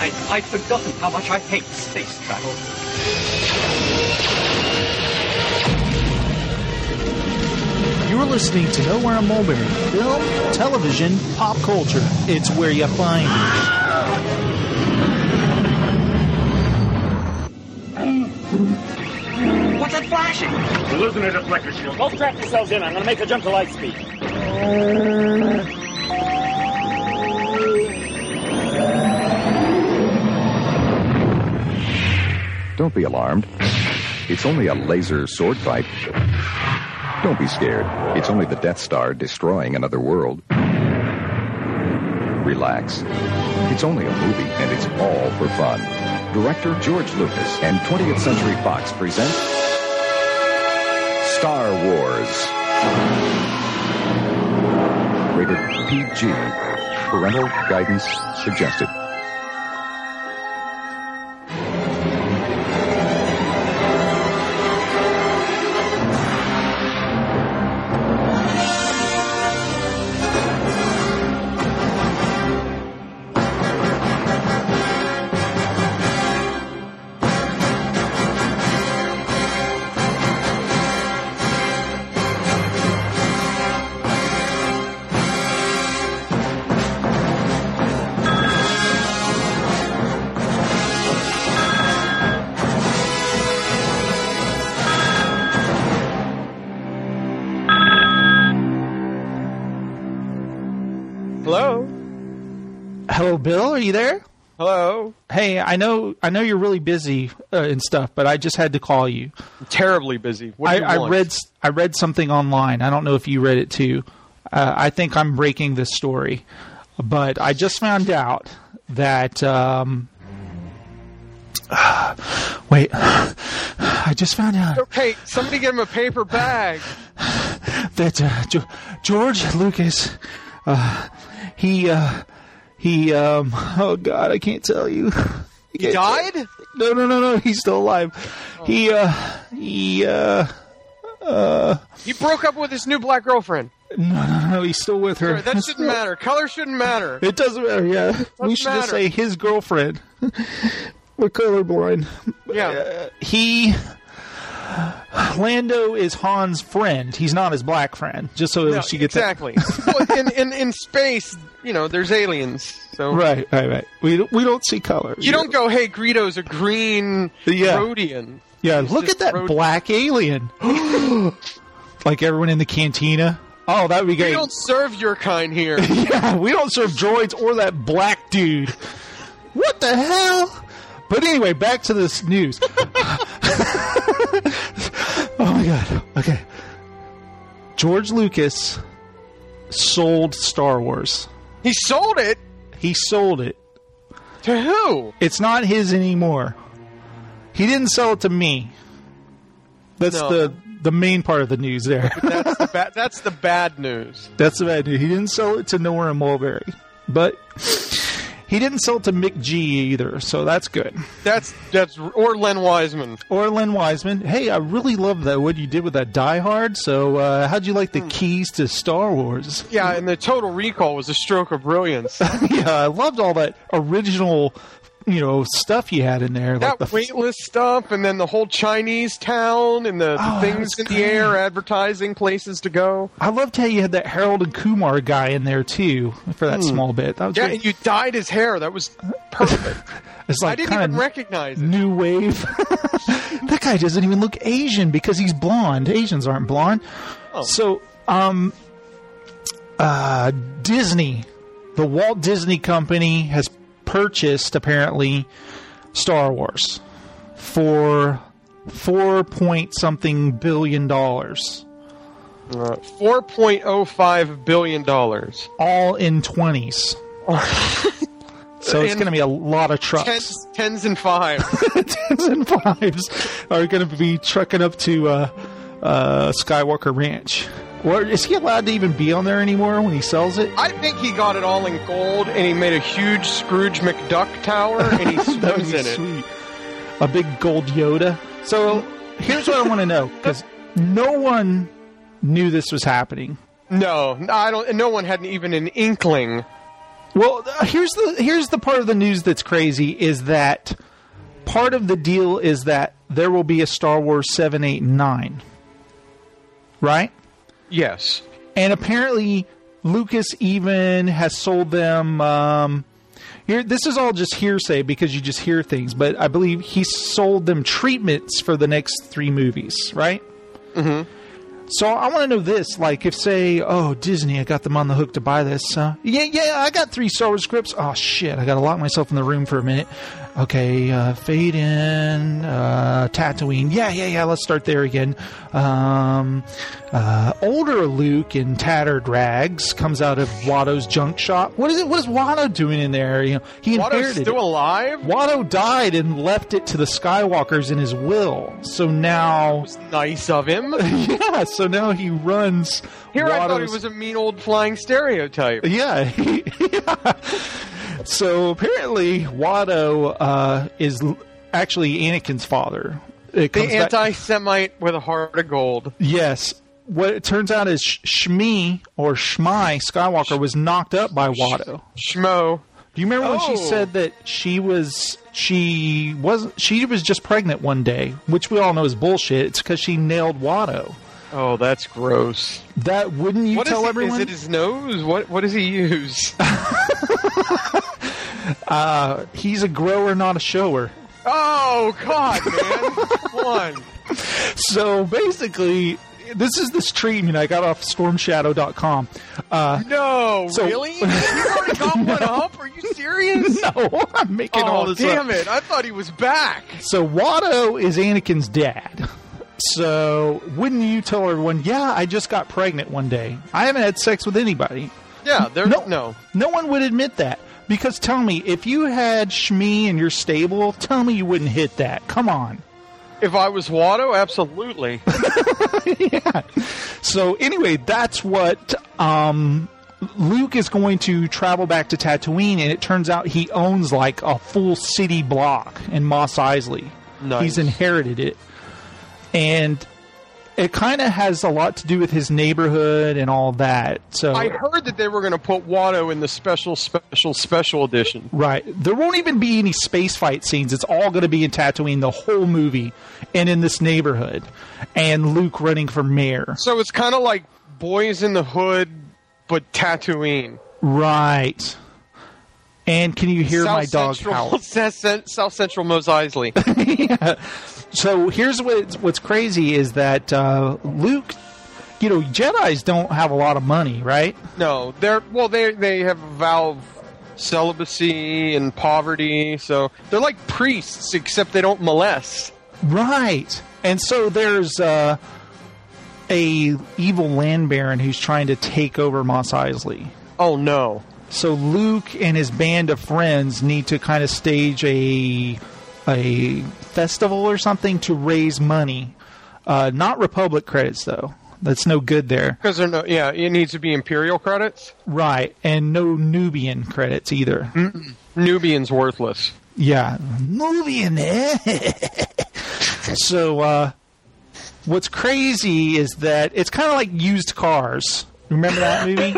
I'd forgotten how much I hate space travel. You're listening to Nowhere in Mulberry. Film, television, pop culture. It's where you find it. What's that flashing? We're losing a deflector shield. Don't strap yourselves in. I'm going to make a jump to light speed. Don't be alarmed. It's only a laser sword fight. Don't be scared. It's only the Death Star destroying another world. Relax. It's only a movie, and it's all for fun. Director George Lucas and 20th Century Fox present Star Wars. Rated PG. Parental guidance suggested. Hello, Bill. Are you there? Hello. Hey, I know you're really busy and stuff, but I just had to call you. I'm terribly busy. What do you want? I read something online. I don't know if you read it too. I think I'm breaking this story, but I just found out that. Wait, I just found out. Okay, somebody get him a paper bag. That George Lucas, oh God, I can't tell you. He died? No, he's still alive. Oh. He broke up with his new black girlfriend. No, he's still with her. Sorry, that shouldn't matter. Color shouldn't matter. It doesn't matter, yeah. We should just say his girlfriend. We're colorblind. Yeah. Lando is Han's friend. He's not his black friend. Just so she gets exactly. Well, in space, there's aliens. So right. We don't see color. You don't go, hey, Greedo's a green Rhodian. Yeah, look at that black alien. Like everyone in the cantina. Oh, that would be great. We don't serve your kind here. Yeah, we don't serve droids or that black dude. What the hell? But anyway, back to this news. Oh my God. Okay. George Lucas sold Star Wars. He sold it? He sold it. To who? It's not his anymore. He didn't sell it to me. That's the main part of the news there. That's the bad news. That's the bad news. He didn't sell it to Nowhere in Mulberry. But he didn't sell it to Mick G either, so that's good. That's or Len Wiseman. Hey, I really love that what you did with that Die Hard. So how'd you like the keys to Star Wars? Yeah, and the Total Recall was a stroke of brilliance. Yeah, I loved all that original stuff you had in there. That like weightless stuff, and then the whole Chinese town, and the things in the air advertising places to go. I loved how you had that Harold and Kumar guy in there, too, for that small bit. That was great. And you dyed his hair. That was perfect. It's like I didn't even recognize it. New wave. That guy doesn't even look Asian because he's blonde. Asians aren't blonde. Oh. So, Disney, the Walt Disney Company has purchased, apparently, Star Wars for $4-point-something billion. $4.05 billion. All in 20s. So it's going to be a lot of trucks. Tens and fives. Tens and fives are going to be trucking up to Skywalker Ranch. Or is he allowed to even be on there anymore when he sells it? I think he got it all in gold, and he made a huge Scrooge McDuck tower, and he swims in it. A big gold Yoda. So here's what I want to know, because no one knew this was happening. No, I don't. No one had even an inkling Well, here's the part of the news that's crazy is that part of the deal is that there will be a Star Wars 7, 8, and 9. Right? Yes. And apparently Lucas even has sold them here. This is all just hearsay because you just hear things, but I believe he sold them treatments for the next 3 movies, right? Mm-hmm. So I want to know this, like if say, oh, Disney, I got them on the hook to buy this. Yeah, I got 3 Star Wars scripts. Oh, shit, I got to lock myself in the room for a minute. Okay, fade in, Tatooine. Yeah, let's start there again. Older Luke in tattered rags comes out of Watto's junk shop. What is Watto doing in there? You know, he inherited Watto's still alive? Watto died and left it to the Skywalkers in his will. So now... That was nice of him. Yeah, so now he runs... Here I thought he was a mean old flying stereotype. Yeah. So apparently Watto is actually Anakin's father. The anti-Semite with a heart of gold. Yes. What it turns out is Shmi Skywalker was knocked up by Watto. Schmo. Do you remember when she said that she was just pregnant one day, which we all know is bullshit. It's because she nailed Watto. Oh, that's gross. That wouldn't you tell everyone? Is it his nose? What does he use? He's a grower, not a shower. Oh, God, man. Come on. So basically, this is this treatment I got off stormshadow.com. No, really? You already got one up? Are you serious? No, I'm making all this damn up. It. I thought he was back. So Watto is Anakin's dad. So wouldn't you tell everyone, yeah, I just got pregnant one day. I haven't had sex with anybody. Yeah, no. No one would admit that. Because tell me, if you had Shmi in your stable, tell me you wouldn't hit that. Come on. If I was Watto, absolutely. Yeah. So anyway, that's what Luke is going to travel back to Tatooine, and it turns out he owns like a full city block in Mos Eisley. Nice. He's inherited it. And it kind of has a lot to do with his neighborhood and all that. So I heard that they were going to put Watto in the special edition. Right. There won't even be any space fight scenes. It's all going to be in Tatooine, the whole movie, and in this neighborhood. And Luke running for mayor. So it's kind of like Boys in the Hood, but Tatooine. Right. And can you hear my dog howl? South Central Mos Eisley. Yeah. So here's what's crazy is that Luke, you know, Jedis don't have a lot of money, right? No, they have a vow of celibacy and poverty, so they're like priests, except they don't molest. Right. And so there's a evil land baron who's trying to take over Mos Eisley. Oh no. So Luke and his band of friends need to kind of stage a festival or something to raise money. Not Republic credits, though. That's no good there. Because it needs to be Imperial credits. Right, and no Nubian credits either. Nubian's worthless. Yeah, Nubian. So, what's crazy is that it's kind of like used cars. Remember that movie?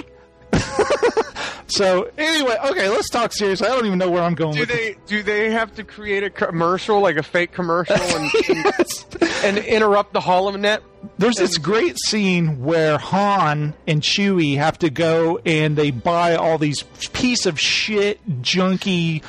So anyway, okay, let's talk seriously. I don't even know where I'm going. Do they have to create a commercial, like a fake commercial, and interrupt the holonet? There's this great scene where Han and Chewie have to go and they buy all these piece of shit, junky,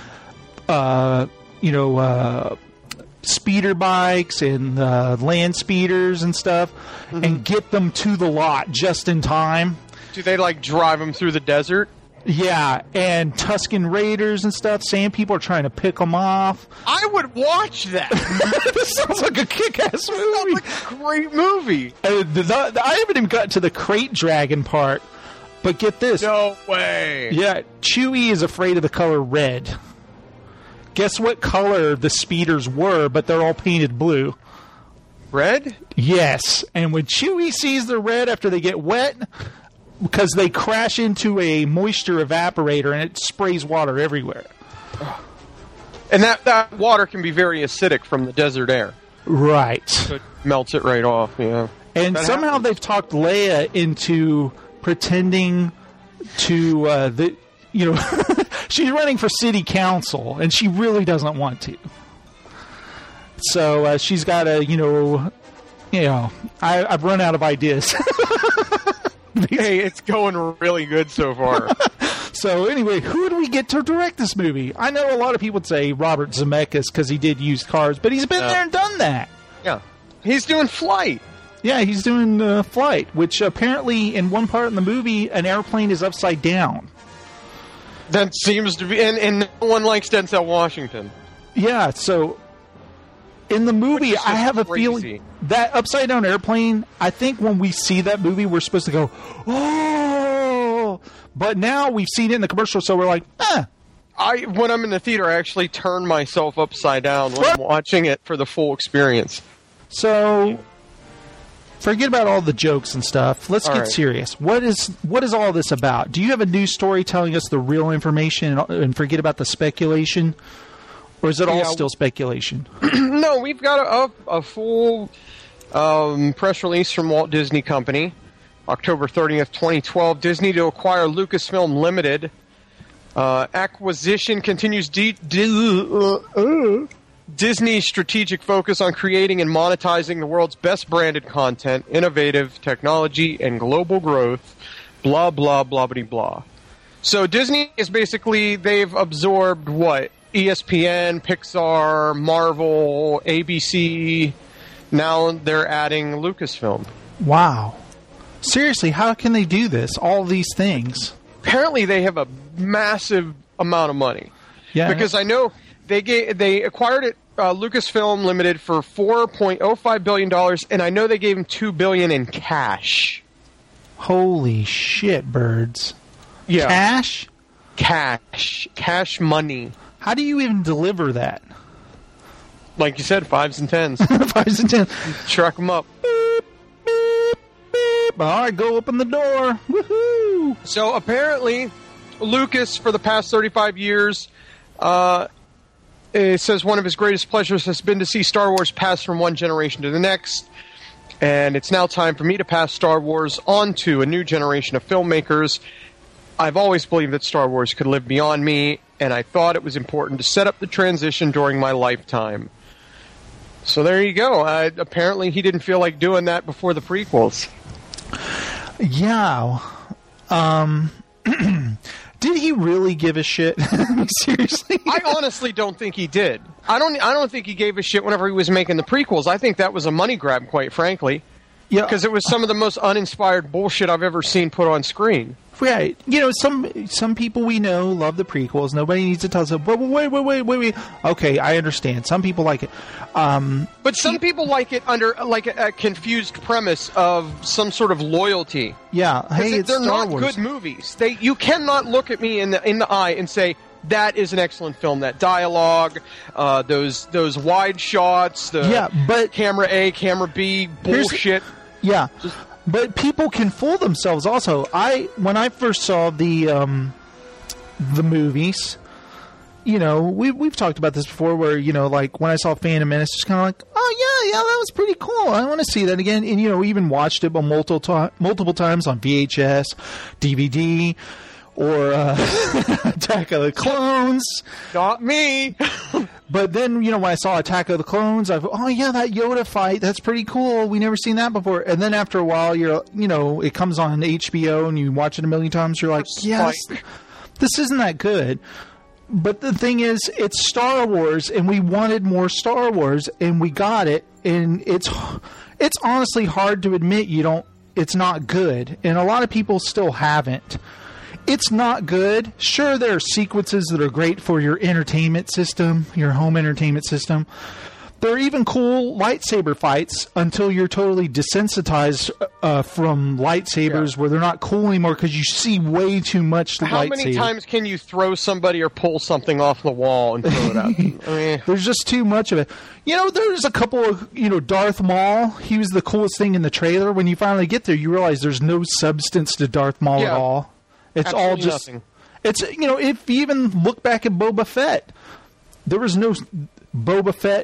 speeder bikes and land speeders and stuff, and get them to the lot just in time. Do they like drive them through the desert? Yeah, and Tusken Raiders and stuff. Sand people are trying to pick them off. I would watch that. This sounds like a kick-ass movie. Sounds like a great movie. I haven't even got to the crate dragon part, but get this. No way. Yeah, Chewie is afraid of the color red. Guess what color the speeders were, but they're all painted blue. Red? Yes, and when Chewie sees the red after they get wet, because they crash into a moisture evaporator and it sprays water everywhere. And that water can be very acidic from the desert air. Right. So it melts it right off, yeah. And that somehow happens. they've talked Leia into pretending to, She's running for city council, and she really doesn't want to. So she's got to, I've run out of ideas. Hey, it's going really good so far. So anyway, who do we get to direct this movie? I know a lot of people would say Robert Zemeckis because he did used cars, but he's been there and done that. Yeah. He's doing Flight. Yeah, he's doing Flight, which apparently in one part in the movie, an airplane is upside down. That seems to be... And no one likes Denzel Washington. Yeah, so... In the movie, I have a feeling that upside down airplane, I think when we see that movie, we're supposed to go, oh! But now we've seen it in the commercial, so we're like, When I'm in the theater, I actually turn myself upside down when I'm watching it for the full experience. So, forget about all the jokes and stuff. Let's get serious. What is all this about? Do you have a news story telling us the real information and forget about the speculation? Or is it all still speculation? No, we've got a full press release from Walt Disney Company. October 30th, 2012. Disney to acquire Lucasfilm Limited. Acquisition continues Disney's strategic focus on creating and monetizing the world's best branded content, innovative technology, and global growth. Blah, blah, blah, blah, blah. So Disney is basically, they've absorbed what? ESPN, Pixar, Marvel, ABC. Now they're adding Lucasfilm. Wow. Seriously, how can they do this? All these things. Apparently they have a massive amount of money. Yeah. Because I know they acquired it, Lucasfilm Limited, for $4.05 billion, and I know they gave him $2 billion in cash. Holy shit, birds. Yeah. Cash? Cash money. How do you even deliver that? Like you said, 5s and 10s. 5s and 10s. Truck them up. Beep, beep, beep. All right, go open the door. Woohoo! So apparently, Lucas, for the past 35 years, it says one of his greatest pleasures has been to see Star Wars pass from one generation to the next. And it's now time for me to pass Star Wars on to a new generation of filmmakers. I've always believed that Star Wars could live beyond me, and I thought it was important to set up the transition during my lifetime. So there you go. Apparently he didn't feel like doing that before the prequels. Yeah. Did he really give a shit? Seriously? I honestly don't think he did. I don't think he gave a shit whenever he was making the prequels. I think that was a money grab, quite frankly. Yeah. Because it was some of the most uninspired bullshit I've ever seen put on screen. Right. You know, some people we know love the prequels. Nobody needs to tell us, but wait. Okay, I understand. Some people like it. But some people like it under like a confused premise of some sort of loyalty. Yeah. Hey, they're Star not Wars. good movies. You cannot look at me in the eye and say, that is an excellent film. That dialogue, those wide shots, but camera A, camera B, bullshit. Yeah. But people can fool themselves also. When I first saw the movies, you know, we've talked about this before where, you know, like when I saw Phantom Menace, it's kind of like, oh yeah, that was pretty cool. I want to see that again. And, you know, even watched it multiple times on VHS, DVD, or Attack of the Clones. Not me. But then, you know, when I saw Attack of the Clones, I thought, oh yeah, that Yoda fight, that's pretty cool. We never seen that before. And then after a while, it comes on HBO and you watch it a million times. You're like, yes, this isn't that good. But the thing is, it's Star Wars, and we wanted more Star Wars, and we got it. And it's honestly hard to admit it's not good, and a lot of people still haven't. It's not good. Sure, there are sequences that are great for your entertainment system, your home entertainment system. There are even cool lightsaber fights until you're totally desensitized from lightsabers where they're not cool anymore because you see way too much lightsaber. How many times can you throw somebody or pull something off the wall and throw it out? I mean, there's just too much of it. You know, there's a couple of, Darth Maul. He was the coolest thing in the trailer. When you finally get there, you realize there's no substance to Darth Maul at all. It's absolutely all just nothing. It's if you even look back at Boba Fett, there was no Boba Fett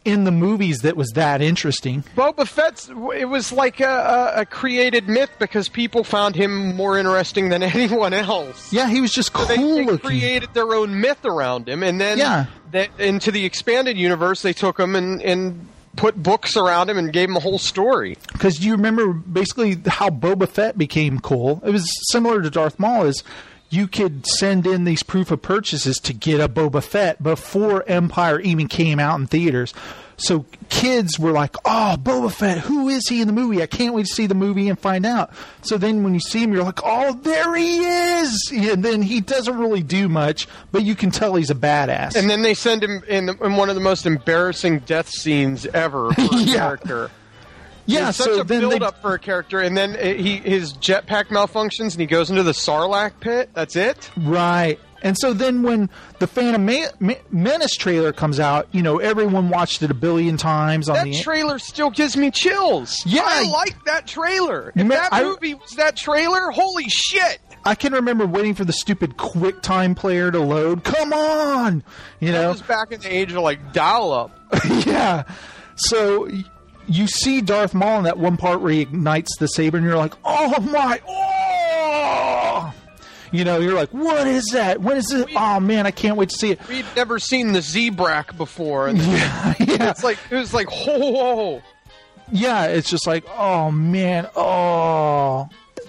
in the movies that was that interesting. Boba Fett's, it was like a created myth because people found him more interesting than anyone else. Yeah, he was just cool They looking. created their own myth around him, and then into the expanded universe, they took him and put books around him and gave him a whole story. Because you remember basically how Boba Fett became cool. It was similar to Darth Maul. Is you could send in these proof of purchases to get a Boba Fett before Empire even came out in theaters. So kids were like, oh, Boba Fett, who is he in the movie? I can't wait to see the movie and find out. So then when you see him, you're like, oh, there he is. And then he doesn't really do much, but you can tell he's a badass. And then they send him in one of the most embarrassing death scenes ever for a character. Yeah, It's such a build-up for a character, and then his jetpack malfunctions, and he goes into the Sarlacc pit. That's it? Right. And so then when the Phantom Menace trailer comes out, you know, everyone watched it a billion times. That trailer still gives me chills. Yeah. I like that trailer. If that movie was that trailer, holy shit. I can remember waiting for the stupid QuickTime player to load. Come on! You know? That was back in the age of, like, dial-up. Yeah. So you see Darth Maul in that one part where he ignites the saber, and you're like, oh my, oh! You know, you're like, what is that? What is it? Oh man, I can't wait to see it. We'd never seen the Zebrak before. And yeah. It was like, whoa. Yeah, it's just like, oh man, oh.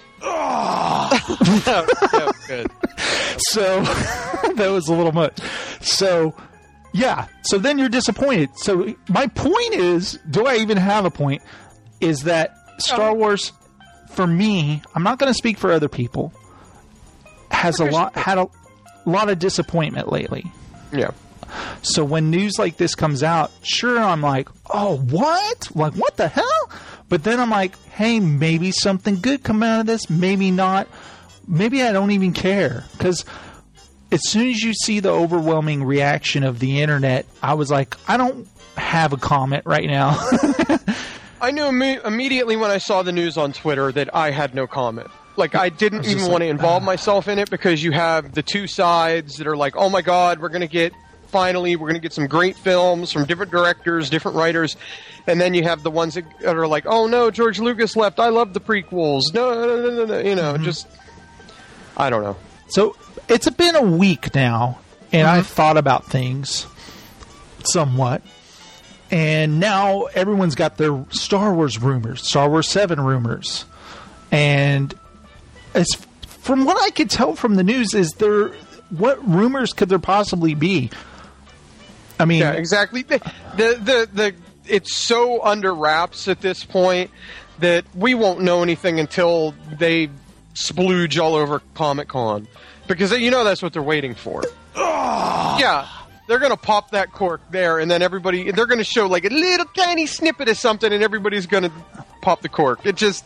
That was good. So, that was a little much. So, yeah. So then you're disappointed. So my point is, do I even have a point? Is that Star Wars, for me, I'm not going to speak for other people, had a lot of disappointment lately. Yeah. So when news like this comes out, sure, I'm like, oh, what? Like, what the hell? But then I'm like, hey, maybe something good come out of this. Maybe not. Maybe I don't even care. Because as soon as you see the overwhelming reaction of the internet, I was like, I don't have a comment right now. I knew immediately when I saw the news on Twitter that I had no comment. Like, I didn't even want to involve myself in it because you have the two sides that are like, oh my god, we're going to get some great films from different directors, different writers. And then you have the ones that are like, oh no, George Lucas left. I love the prequels. No. You know, just, I don't know. So it's been a week now, and I've thought about things somewhat. And now everyone's got their Star Wars rumors, Star Wars 7 rumors. And from what I could tell from the news, what rumors could there possibly be? I mean, yeah, exactly. It's so under wraps at this point that we won't know anything until they splooge all over Comic-Con, because you know that's what they're waiting for. Yeah, they're going to pop that cork there, and then they're going to show like a little tiny snippet of something, and everybody's going to pop the cork. Because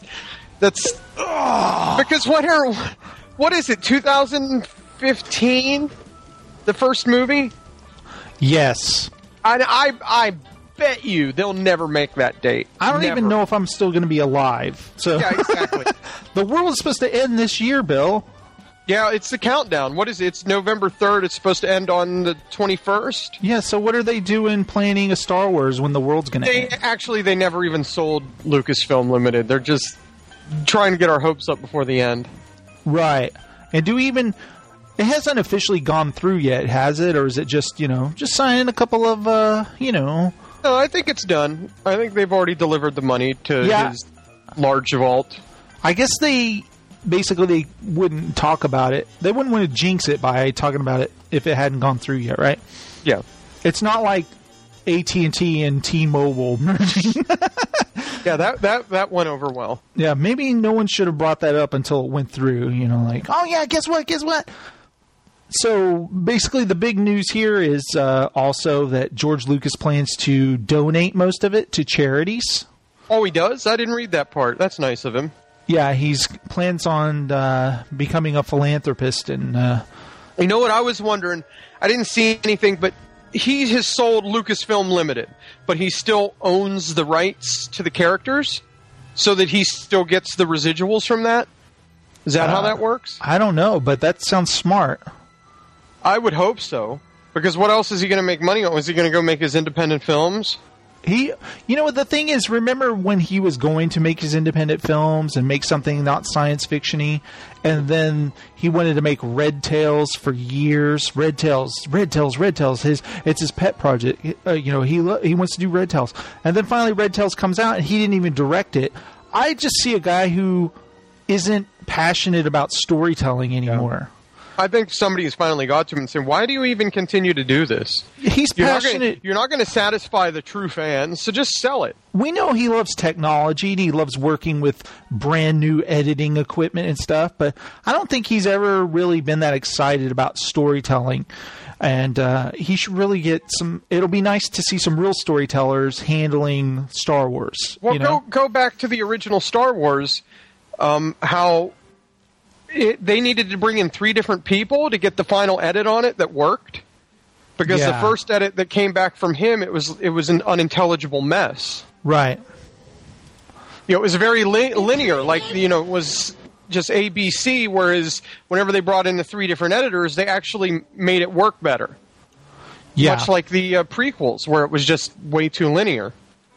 what is it? 2015, the first movie. Yes. I bet you they'll never make that date. I don't even know if I'm still going to be alive. So yeah, exactly. The world is supposed to end this year, Bill. Yeah, it's the countdown. What is it? It's November 3rd. It's supposed to end on the 21st. Yeah, so what are they doing planning a Star Wars when the world's going to end? Actually, they never even sold Lucasfilm Limited. They're just trying to get our hopes up before the end. Right. And it hasn't officially gone through yet, has it? Or is it just signing a couple of, No, I think it's done. I think they've already delivered the money to his large vault. I guess they wouldn't talk about it. They wouldn't want to jinx it by talking about it if it hadn't gone through yet, right? Yeah. It's not like AT&T and T-Mobile merging. Yeah, that went over well. Yeah, maybe no one should have brought that up until it went through, oh yeah, guess what? So basically the big news here is also that George Lucas plans to donate most of it to charities. Oh, he does? I didn't read that part. That's nice of him. Yeah, he plans on becoming a philanthropist. And you know what I was wondering? I didn't see anything, but he has sold Lucasfilm Limited, but he still owns the rights to the characters so that he still gets the residuals from that? Is that how that works? I don't know, but that sounds smart. I would hope so, because what else is he going to make money on? Is he going to go make his independent films? You know what the thing is? Remember when he was going to make his independent films and make something not science fiction-y, and then he wanted to make Red Tails for years. Red Tails. It's his pet project. He wants to do Red Tails, and then finally Red Tails comes out, and he didn't even direct it. I just see a guy who isn't passionate about storytelling anymore. Yeah. I think somebody has finally got to him and said, why do you even continue to do this? He's passionate. You're not going to satisfy the true fans, so just sell it. We know he loves technology, and he loves working with brand new editing equipment and stuff, but I don't think he's ever really been that excited about storytelling. And he should really get some... It'll be nice to see some real storytellers handling Star Wars. Well, go back to the original Star Wars, how... they needed to bring in 3 different people to get the final edit on it that worked, because the first edit that came back from him, it was an unintelligible mess. Right. It was very linear, it was just ABC. Whereas whenever they brought in the 3 different editors, they actually made it work better. Yeah. Much like the prequels, where it was just way too linear.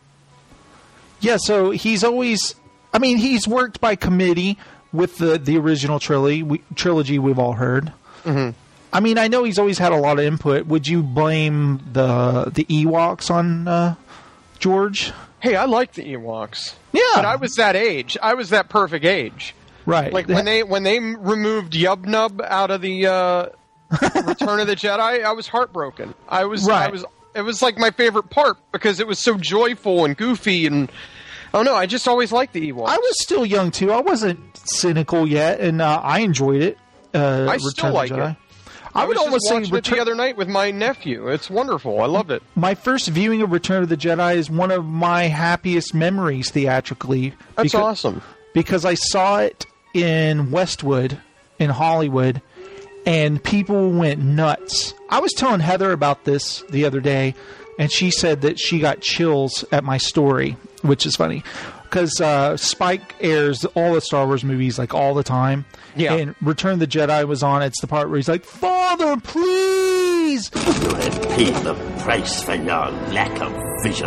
Yeah. So he's always. I mean, he's worked by committee with the original trilogy we've all heard. Mm-hmm. I mean, I know he's always had a lot of input. Would you blame the Ewoks on George? Hey, I like the Ewoks. Yeah. But I was that age. I was that perfect age. Right. Like when they removed Yub Nub out of the Return of the Jedi, I was heartbroken. It was like my favorite part because it was so joyful and goofy and oh no, I just always liked the Ewoks. I was still young too. I wasn't cynical yet, and I enjoyed it. I still like it. I would almost say it the other night with my nephew. It's wonderful. I loved it. My first viewing of Return of the Jedi is one of my happiest memories theatrically. That's awesome. Because I saw it in Westwood, in Hollywood, and people went nuts. I was telling Heather about this the other day, and she said that she got chills at my story, which is funny. Because Spike airs all the Star Wars movies like all the time. Yeah. And Return of the Jedi was on. It's the part where he's like, "Father, please!" You have paid the price for your lack of vision.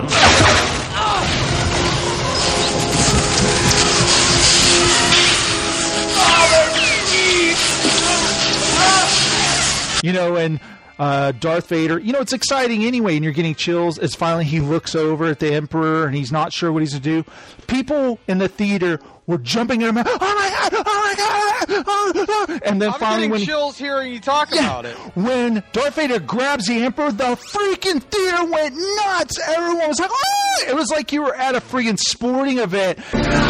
And Darth Vader, it's exciting anyway, and you're getting chills as finally he looks over at the Emperor and he's not sure what he's going to do. People in the theater were jumping in their mouth. Oh my God! Oh my God! And then finally, getting chills hearing you talk about it. When Darth Vader grabs the Emperor, the freaking theater went nuts. Everyone was like, "Oh!" It was like you were at a freaking sporting event.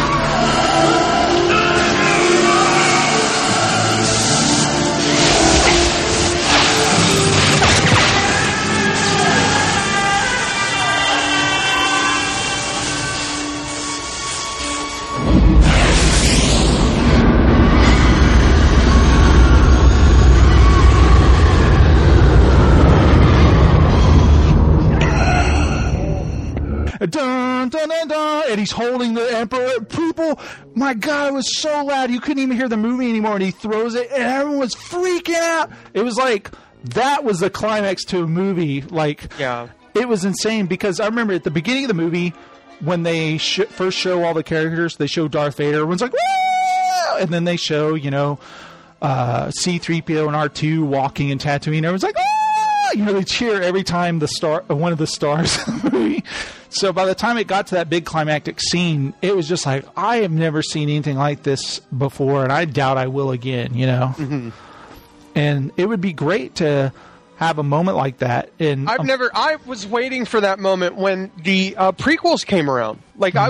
Dun, dun, dun, dun, and he's holding the Emperor. People, my God, it was so loud you couldn't even hear the movie anymore. And he throws it, and everyone was freaking out. It was like that was the climax to a movie. It was insane because I remember at the beginning of the movie when they first show all the characters, they show Darth Vader. Everyone's like, "Woo!" And then they show C-3PO and R2 walking in Tatooine. Everyone's like, "Oh!" They cheer every time one of the stars in the movie. So by the time it got to that big climactic scene, it was just like, I have never seen anything like this before, and I doubt I will again, Mm-hmm. And it would be great to have a moment like that. And I was waiting for that moment when the prequels came around.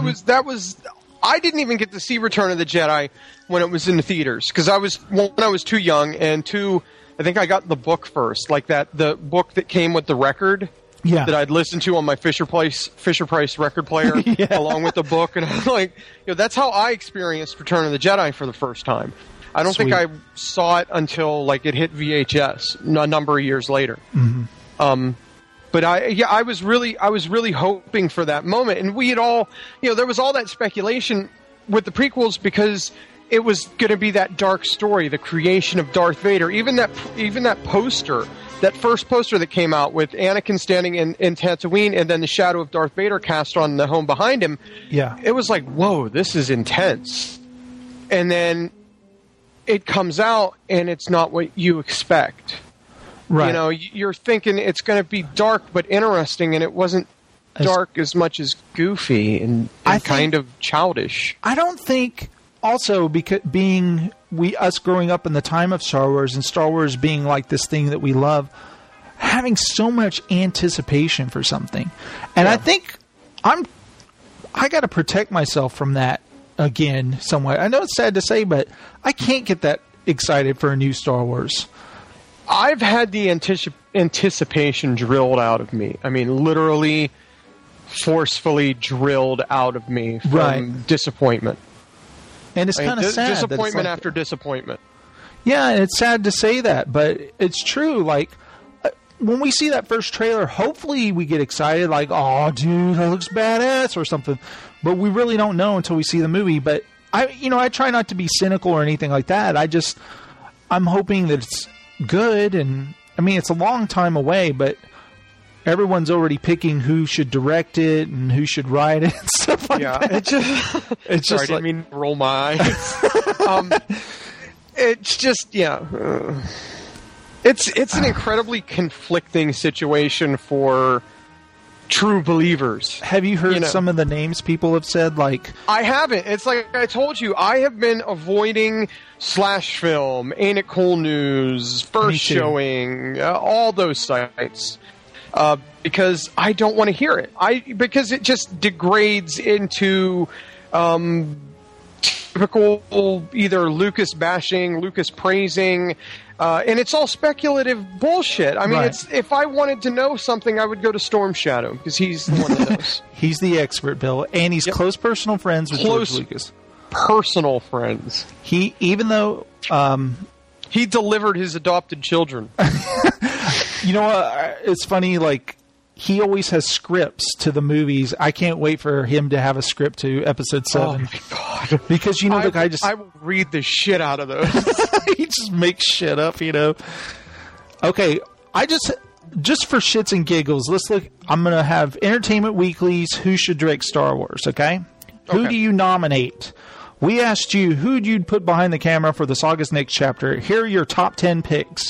I didn't even get to see Return of the Jedi when it was in the theaters, because I was too young, and I think I got the book first, the book that came with the record. Yeah. That I'd listen to on my Fisher Price record player along with the book, and I'm like, that's how I experienced Return of the Jedi for the first time. I don't think I saw it until it hit VHS a number of years later. Mm-hmm. But I was really hoping for that moment, and we had all, there was all that speculation with the prequels because it was going to be that dark story, the creation of Darth Vader. Even that poster that first poster that came out with Anakin standing in Tatooine and then the shadow of Darth Vader cast on the home behind him, it was like, whoa, this is intense. And then it comes out and it's not what you expect. Right. You know, you're thinking it's going to be dark but interesting, and it wasn't dark as much as goofy and kind of childish. I don't think, also, because being us growing up in the time of Star Wars and Star Wars being like this thing that we love, having so much anticipation for something. And I think I got to protect myself from that again somewhat. I know it's sad to say, but I can't get that excited for a new Star Wars. I've had the anticipation drilled out of me. I mean, literally forcefully drilled out of me from disappointment. And it's kind of sad. Disappointment after disappointment. Yeah, and it's sad to say that, but it's true. Like, when we see that first trailer, hopefully we get excited, like, oh, dude, that looks badass or something. But we really don't know until we see the movie. But I try not to be cynical or anything like that. I'm hoping that it's good. And I mean, it's a long time away, but everyone's already picking who should direct it and who should write it and stuff like that. It's just I didn't mean to roll my eyes. It's just, it's an incredibly conflicting situation for true believers. Have you heard some of the names people have said? Like, I haven't. It's like I told you, I have been avoiding Slash Film, Ain't It Cool News, First Showing, all those sites. Because I don't want to hear it. Because it just degrades into typical either Lucas bashing, Lucas praising, and it's all speculative bullshit. I mean, if I wanted to know something, I would go to Storm Shadow because he's the one that knows. He's the expert, Bill, and he's close personal friends with George Lucas. Personal friends. Even though he delivered his adopted children. You know what? It's funny, like, he always has scripts to the movies. I can't wait for him to have a script to Episode 7. Oh, my God. Because, the guy I will read the shit out of those. He just makes shit up, Okay, just for shits and giggles, let's look. I'm going to have Entertainment Weekly's Who Should Direct Star Wars, okay? Who do you nominate? We asked you who you'd put behind the camera for the saga's next chapter. Here are your top 10 picks.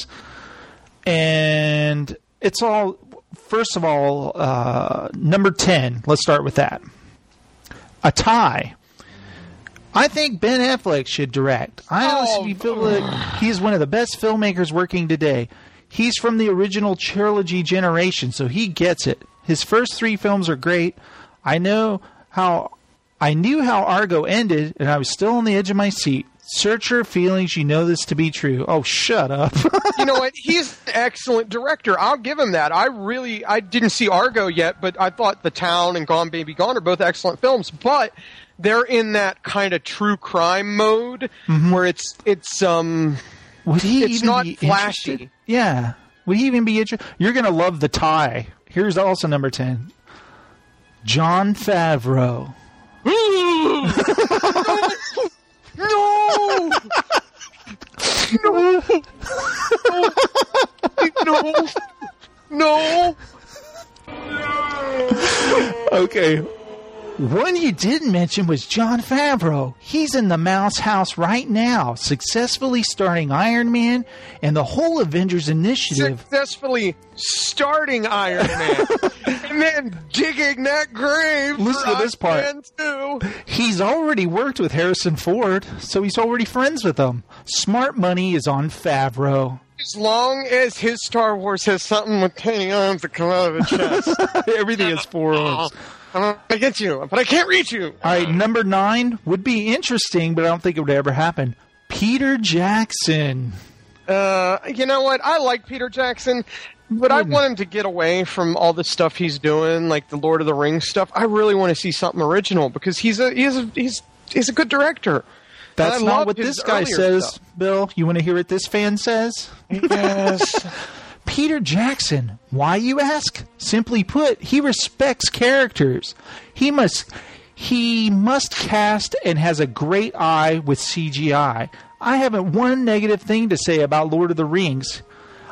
And it's all, first of all, number 10. Let's start with that. A tie. I think Ben Affleck should direct. I honestly feel like he's one of the best filmmakers working today. He's from the original trilogy generation, so he gets it. His first 3 films are great. I knew how Argo ended, and I was still on the edge of my seat. Search your feelings, you know this to be true. Oh, shut up. You know what? He's an excellent director. I'll give him that. I didn't see Argo yet, but I thought The Town and Gone Baby Gone are both excellent films. But they're in that kind of true crime mode where it's Would he it's even not be flashy. Interested? Yeah. Would he even be interested? You're going to love The Tie. Here's also number 10. Jon Favreau. No! No! Okay. One you didn't mention was Jon Favreau. He's in the Mouse House right now, successfully starting Iron Man and the whole Avengers Initiative. Successfully starting Iron Man and then digging that grave. Listen to this part. Iron Man 2. He's already worked with Harrison Ford, so he's already friends with him. Smart money is on Favreau. As long as his Star Wars has something with tiny arms that come out of his chest. Everything has 4 arms. I'm going to get you, but I can't reach you. All right, number 9 would be interesting, but I don't think it would ever happen. Peter Jackson. You know what? I like Peter Jackson, but I want him to get away from all the stuff he's doing, like the Lord of the Rings stuff. I really want to see something original because he's a good director. That's not what this guy says, stuff. Bill. You want to hear what this fan says? Yes. Peter Jackson. Why, you ask? Simply put, he respects characters. He must cast and has a great eye with CGI. I haven't one negative thing to say about Lord of the Rings.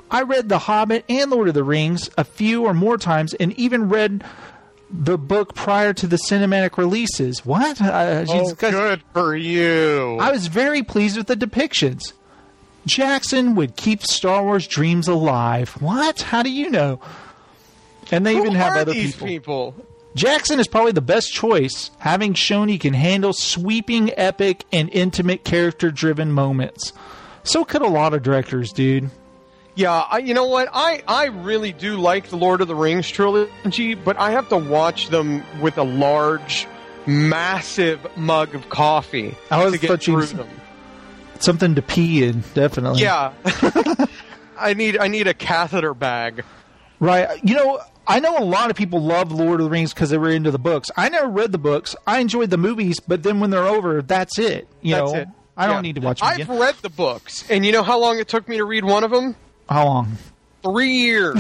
I read The Hobbit and Lord of the Rings a few or more times, and even read the book prior to the cinematic releases. What? Good for you. I was very pleased with the depictions. Jackson would keep Star Wars dreams alive. What? How do you know? And they even have other people. Jackson is probably the best choice, having shown he can handle sweeping, epic, and intimate character-driven moments. So could a lot of directors, dude. Yeah, you know what? I really do like the Lord of the Rings trilogy, but I have to watch them with a large, massive mug of coffee to get through them. Something to pee in, definitely. Yeah. I need a catheter bag. Right. You know, I know a lot of people love Lord of the Rings because they were into the books. I never read the books. I enjoyed the movies, but then when they're over, that's it. That's it. I don't need to watch them again. I've read the books, and you know how long it took me to read one of them? How long? 3 years.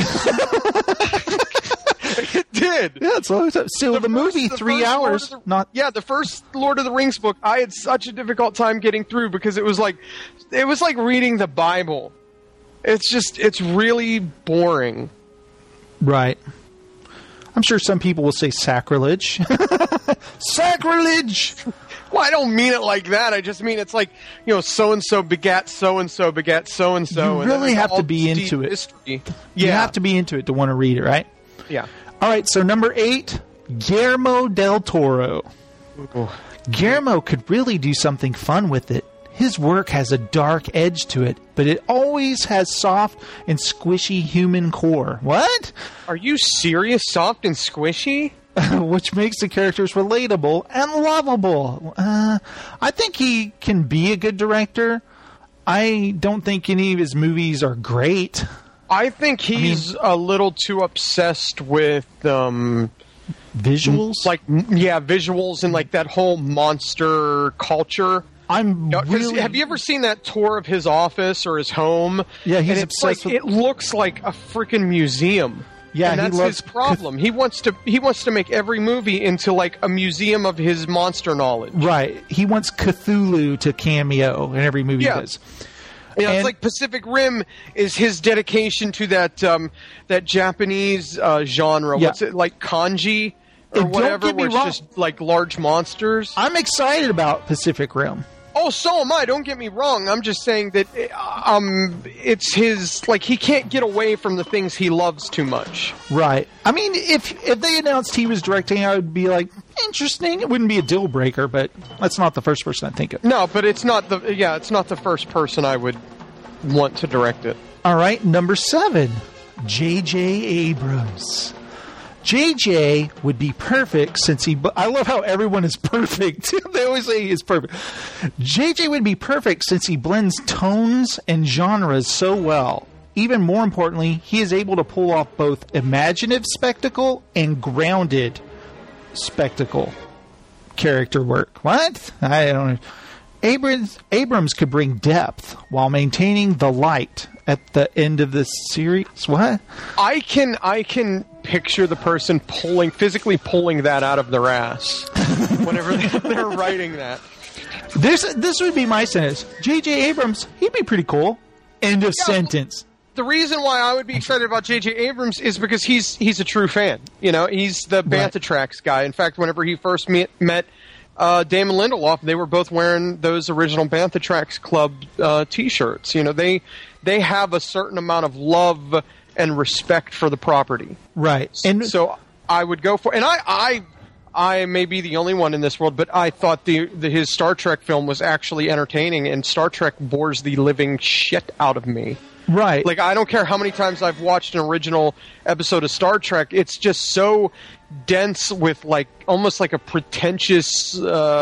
It did. Yeah, so the movie, 3 hours. The first Lord of the Rings book, I had such a difficult time getting through because it was like reading the Bible. It's really boring. Right. I'm sure some people will say sacrilege. Sacrilege! Well, I don't mean it like that. I just mean it's like, so-and-so begat so-and-so begat so-and-so. You really have to be into it. History. Yeah. You have to be into it to want to read it, right? Yeah. All right, so number 8, Guillermo del Toro. Ooh. Guillermo could really do something fun with it. His work has a dark edge to it, but it always has soft and squishy human core. What? Are you serious? Soft and squishy? Which makes the characters relatable and lovable. I think he can be a good director. I don't think any of his movies are great. I think he's a little too obsessed with visuals. Visuals and like that whole monster culture. Have you ever seen that tour of his office or his home? Yeah, he's obsessed with it. Looks like a freaking museum. Yeah, and that's his problem. He wants to make every movie into like a museum of his monster knowledge. Right. He wants Cthulhu to cameo in every movie he does. It's like Pacific Rim is his dedication to that Japanese genre. Yeah. What's it, like kanji or whatever, where it's just like large monsters? I'm excited about Pacific Rim. Oh, so am I. Don't get me wrong. I'm just saying that it's his, like, he can't get away from the things he loves too much. Right. I mean, if they announced he was directing, I would be like, interesting. It wouldn't be a deal breaker, but that's not the first person I think of. No, but it's not the first person I would want to direct it. All right, number 7, J.J. Abrams. JJ would be perfect since I love how everyone is perfect. They always say he is perfect. JJ would be perfect since he blends tones and genres so well. Even more importantly, he is able to pull off both imaginative spectacle and grounded spectacle character work. What? I don't know. Abrams could bring depth while maintaining the light at the end of this series. What? I can picture the person physically pulling that out of their ass whenever they're writing that. This would be my sentence. J.J. Abrams, he'd be pretty cool. End of sentence. The reason why I would be excited about J.J. Abrams is because he's a true fan. He's the Bantha Tracks guy. In fact, whenever he first met Damon Lindelof, they were both wearing those original Bantha Tracks Club T-shirts. They have a certain amount of love and respect for the property. Right. And so I would go for, and I may be the only one in this world, but I thought his Star Trek film was actually entertaining, and Star Trek bores the living shit out of me. Right. Like, I don't care how many times I've watched an original episode of Star Trek, it's just so dense with like almost like a pretentious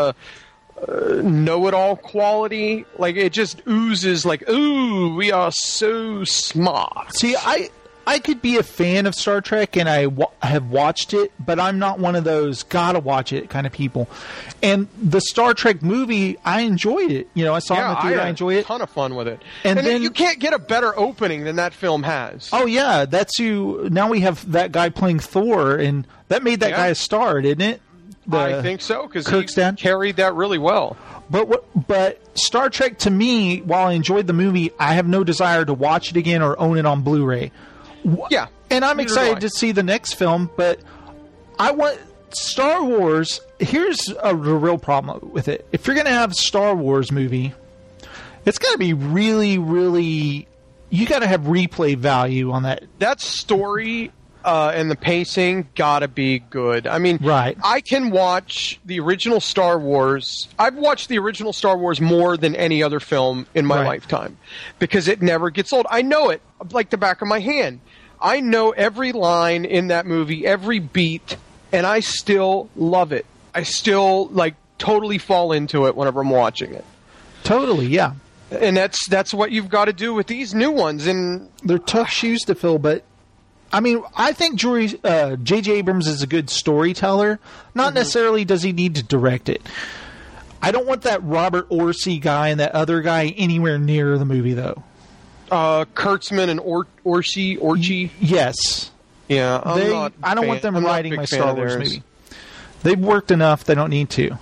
know-it-all quality. Like, it just oozes like, ooh, we are so smart. See, I could be a fan of Star Trek, and I have watched it, but I'm not one of those gotta watch it kind of people. And the Star Trek movie, I enjoyed it. I saw it in the theater. I enjoyed it. I had a ton of fun with it. And then you can't get a better opening than that film has. Oh yeah, now we have that guy playing Thor, and that made that guy a star, didn't it? I think so, because Kirk's he dad? carried that really well. But Star Trek, to me, while I enjoyed the movie, I have no desire to watch it again or own it on Blu-ray. Yeah. And I'm neither do excited I. to see the next film, but I want Star Wars. Here's the real problem with it. If you're going to have a Star Wars movie, it's got to be really, really... You got to have replay value on that. That story and the pacing gotta be good. I mean, Right. I can watch the original Star Wars. I've watched the original Star Wars more than any other film in my Right. lifetime because it never gets old. I know it like the back of my hand. I know every line in that movie, every beat, and I still love it. I still totally fall into it whenever I'm watching it. Totally, yeah. And that's what you've got to do with these new ones. And They're tough shoes to fill, but I mean, I think J.J. Abrams is a good storyteller. Not necessarily does he need to direct it. I don't want that Robert Orci guy and that other guy anywhere near the movie, though. Kurtzman and Orci. Yes. Yeah, I don't want them I'm not a writing big my fan Star of Wars theirs. movie. They've worked enough, they don't need to.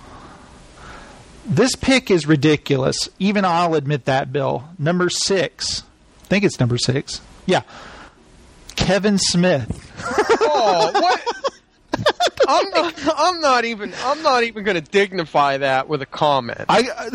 This pick is ridiculous. Even I'll admit that, Bill. Number 6. I think it's number 6. Yeah. Kevin Smith. Oh, what? I'm not even going to dignify that with a comment. I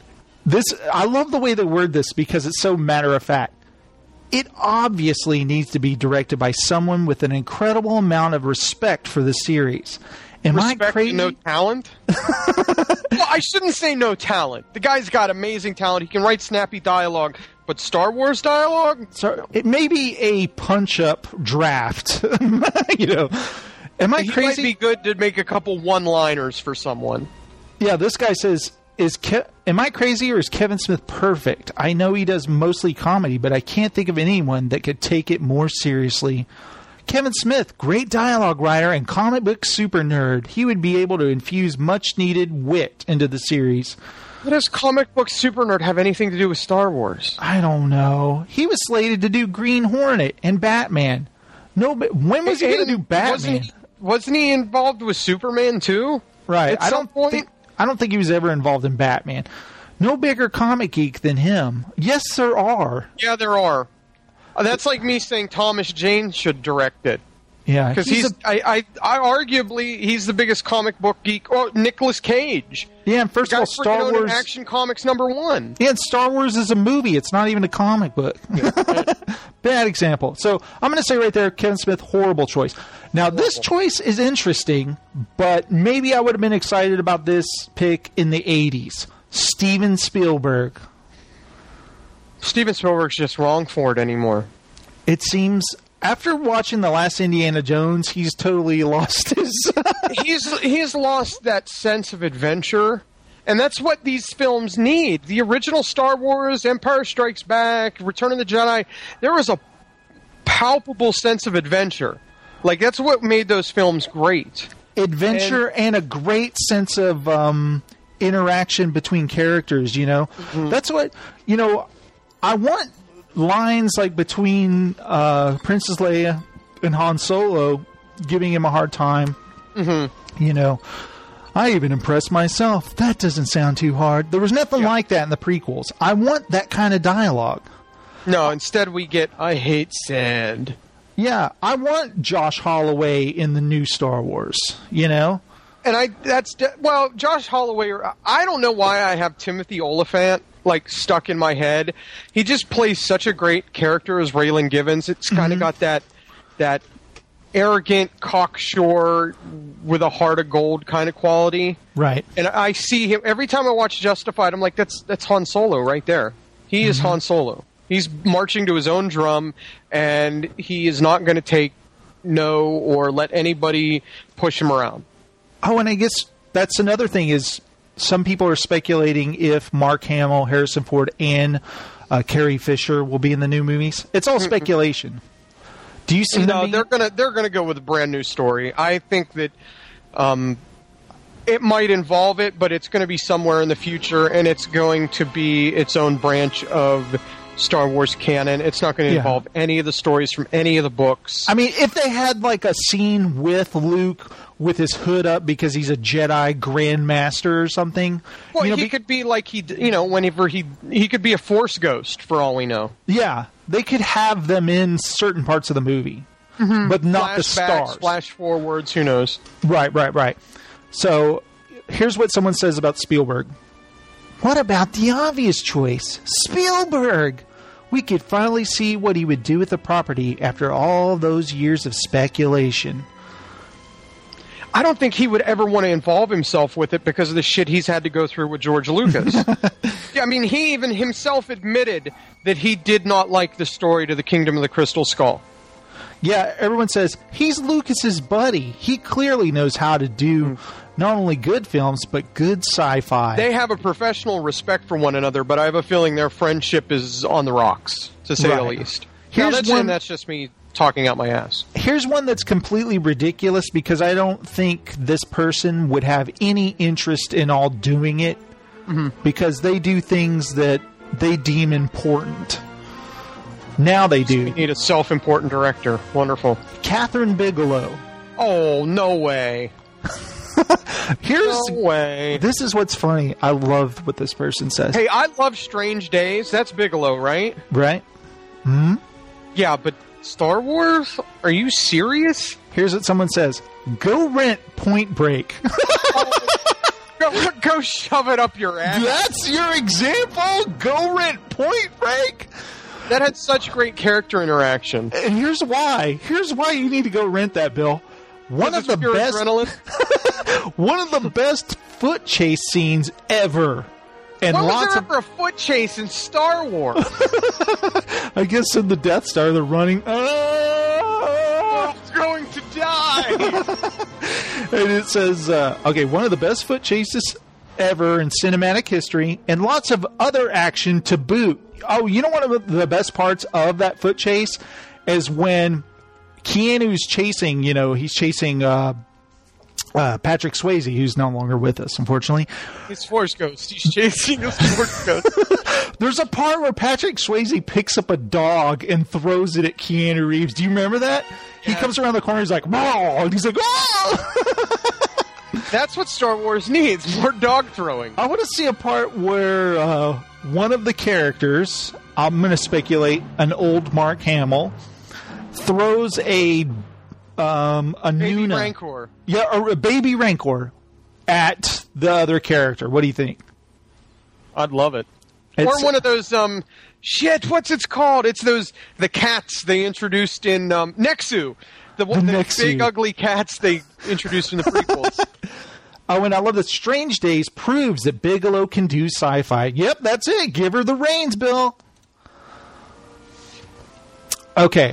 love the way they word this because it's so matter of fact. It obviously needs to be directed by someone with an incredible amount of respect for the series. Am Respect I crazy? to no talent? Well, I shouldn't say no talent. The guy's got amazing talent. He can write snappy dialogue, but Star Wars dialogue? So it may be a punch-up draft. You know, am I He crazy? might be good to make a couple one-liners for someone. Yeah, this guy says, am I crazy or is Kevin Smith perfect? I know he does mostly comedy, but I can't think of anyone that could take it more seriously. Kevin Smith, great dialogue writer and comic book super nerd. He would be able to infuse much-needed wit into the series. What does comic book super nerd have anything to do with Star Wars? I don't know. He was slated to do Green Hornet and Batman. No, but when was he going to do Batman? Wasn't he involved with Superman too? Right. At some point? I don't think he was ever involved in Batman. No bigger comic geek than him. Yes, there are. Yeah, there are. That's like me saying Thomas Jane should direct it. Yeah, Because I arguably, he's the biggest comic book geek. Oh, Nicolas Cage. yeah. And first of all, Guy's Star freaking owning Wars. Action Comics #1. Yeah, and Star Wars is a movie. It's not even a comic book. Bad example. So I'm going to say right there, Kevin Smith, horrible choice. Now, this choice is interesting, but maybe I would have been excited about this pick in the 80s. Steven Spielberg. Steven Spielberg's just wrong for it anymore. It seems, after watching the last Indiana Jones, he's totally lost his... He's lost that sense of adventure, and that's what these films need. The original Star Wars, Empire Strikes Back, Return of the Jedi, there was a palpable sense of adventure. Like, that's what made those films great. adventure and a great sense of interaction between characters, you know. Mm-hmm. That's what, you know, I want lines like between Princess Leia and Han Solo giving him a hard time. Mm-hmm. You know, I even impressed myself. That doesn't sound too hard. There was nothing like that in the prequels. I want that kind of dialogue. No, instead we get, I hate sand. Yeah, I want Josh Holloway in the new Star Wars, you know? And Josh Holloway, I don't know why I have Timothy Oliphant, like, stuck in my head. He just plays such a great character as Raylan Givens. It's kind of got that arrogant, cocksure, with a heart of gold kind of quality. Right. And I see him, every time I watch Justified, I'm like, that's Han Solo right there. He is Han Solo. He's marching to his own drum, and he is not going to take no or let anybody push him around. Oh, and I guess that's another thing is some people are speculating if Mark Hamill, Harrison Ford, and Carrie Fisher will be in the new movies. It's all speculation. Do you see them? No, they're gonna go with a brand new story. I think that it might involve it, but it's going to be somewhere in the future, and it's going to be its own branch of Star Wars canon. It's not going to involve any of the stories from any of the books. I mean, if they had like a scene with Luke with his hood up because he's a Jedi Grandmaster or something. Well, You know, he could be like whenever he could be a Force ghost for all we know. Yeah, they could have them in certain parts of the movie, but not the stars. Flash forwards, who knows? Right. So here's what someone says about Spielberg. What about the obvious choice? Spielberg! We could finally see what he would do with the property after all those years of speculation. I don't think he would ever want to involve himself with it because of the shit he's had to go through with George Lucas. Yeah, I mean, he even himself admitted that he did not like the story to the Kingdom of the Crystal Skull. Yeah, everyone says, he's Lucas's buddy. He clearly knows how to do not only good films, but good sci-fi. They have a professional respect for one another, but I have a feeling their friendship is on the rocks, to say the least. That's just me talking out my ass. Here's one that's completely ridiculous because I don't think this person would have any interest in all doing it because they do things that they deem important. Now they do. We need a self-important director. Wonderful. Catherine Bigelow. Oh, no way. No way. This is what's funny. I love what this person says. Hey, I love Strange Days. That's Bigelow, right? Right? Yeah, but Star Wars? Are you serious? Here's what someone says. Go rent Point Break. Go shove it up your ass. That's your example? Go rent Point Break? That had such great character interaction. And here's why. Here's why you need to go rent that, Bill. One of the best one of the best foot chase scenes ever. And when was lots there ever a foot chase in Star Wars? I guess in the Death Star they're running. I'm going to die. And it says, okay, one of the best foot chases ever in cinematic history, and lots of other action to boot. Oh, you know one of the best parts of that foot chase is when Keanu's chasing, he's chasing Patrick Swayze, who's no longer with us, unfortunately. He's Force Ghost. He's chasing a Force Ghost. There's a part where Patrick Swayze picks up a dog and throws it at Keanu Reeves. Do you remember that? Yeah. He comes around the corner, he's like, "Whoa!" And he's like, "Oh!" That's what Star Wars needs, more dog throwing. I want to see a part where one of the characters, I'm going to speculate, an old Mark Hamill, throws a baby Nuna. Rancor. Yeah, or a baby Rancor at the other character. What do you think? I'd love it. Or one of those, what's it called? It's the cats they introduced in Nexu. The Nexu. Big ugly cats they introduced in the prequels. Oh, and I love that Strange Days proves that Bigelow can do sci-fi. Yep, that's it. Give her the reins, Bill. Okay.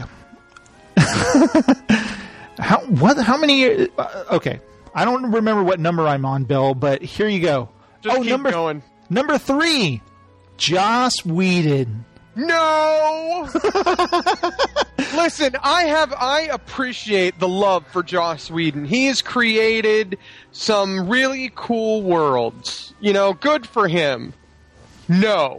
How many? Okay, I don't remember what number I'm on, Bill, but here you go. Just keep going. Number 3, Joss Whedon. No. Listen, I appreciate the love for Joss Whedon. He has created some really cool worlds. Good for him. No.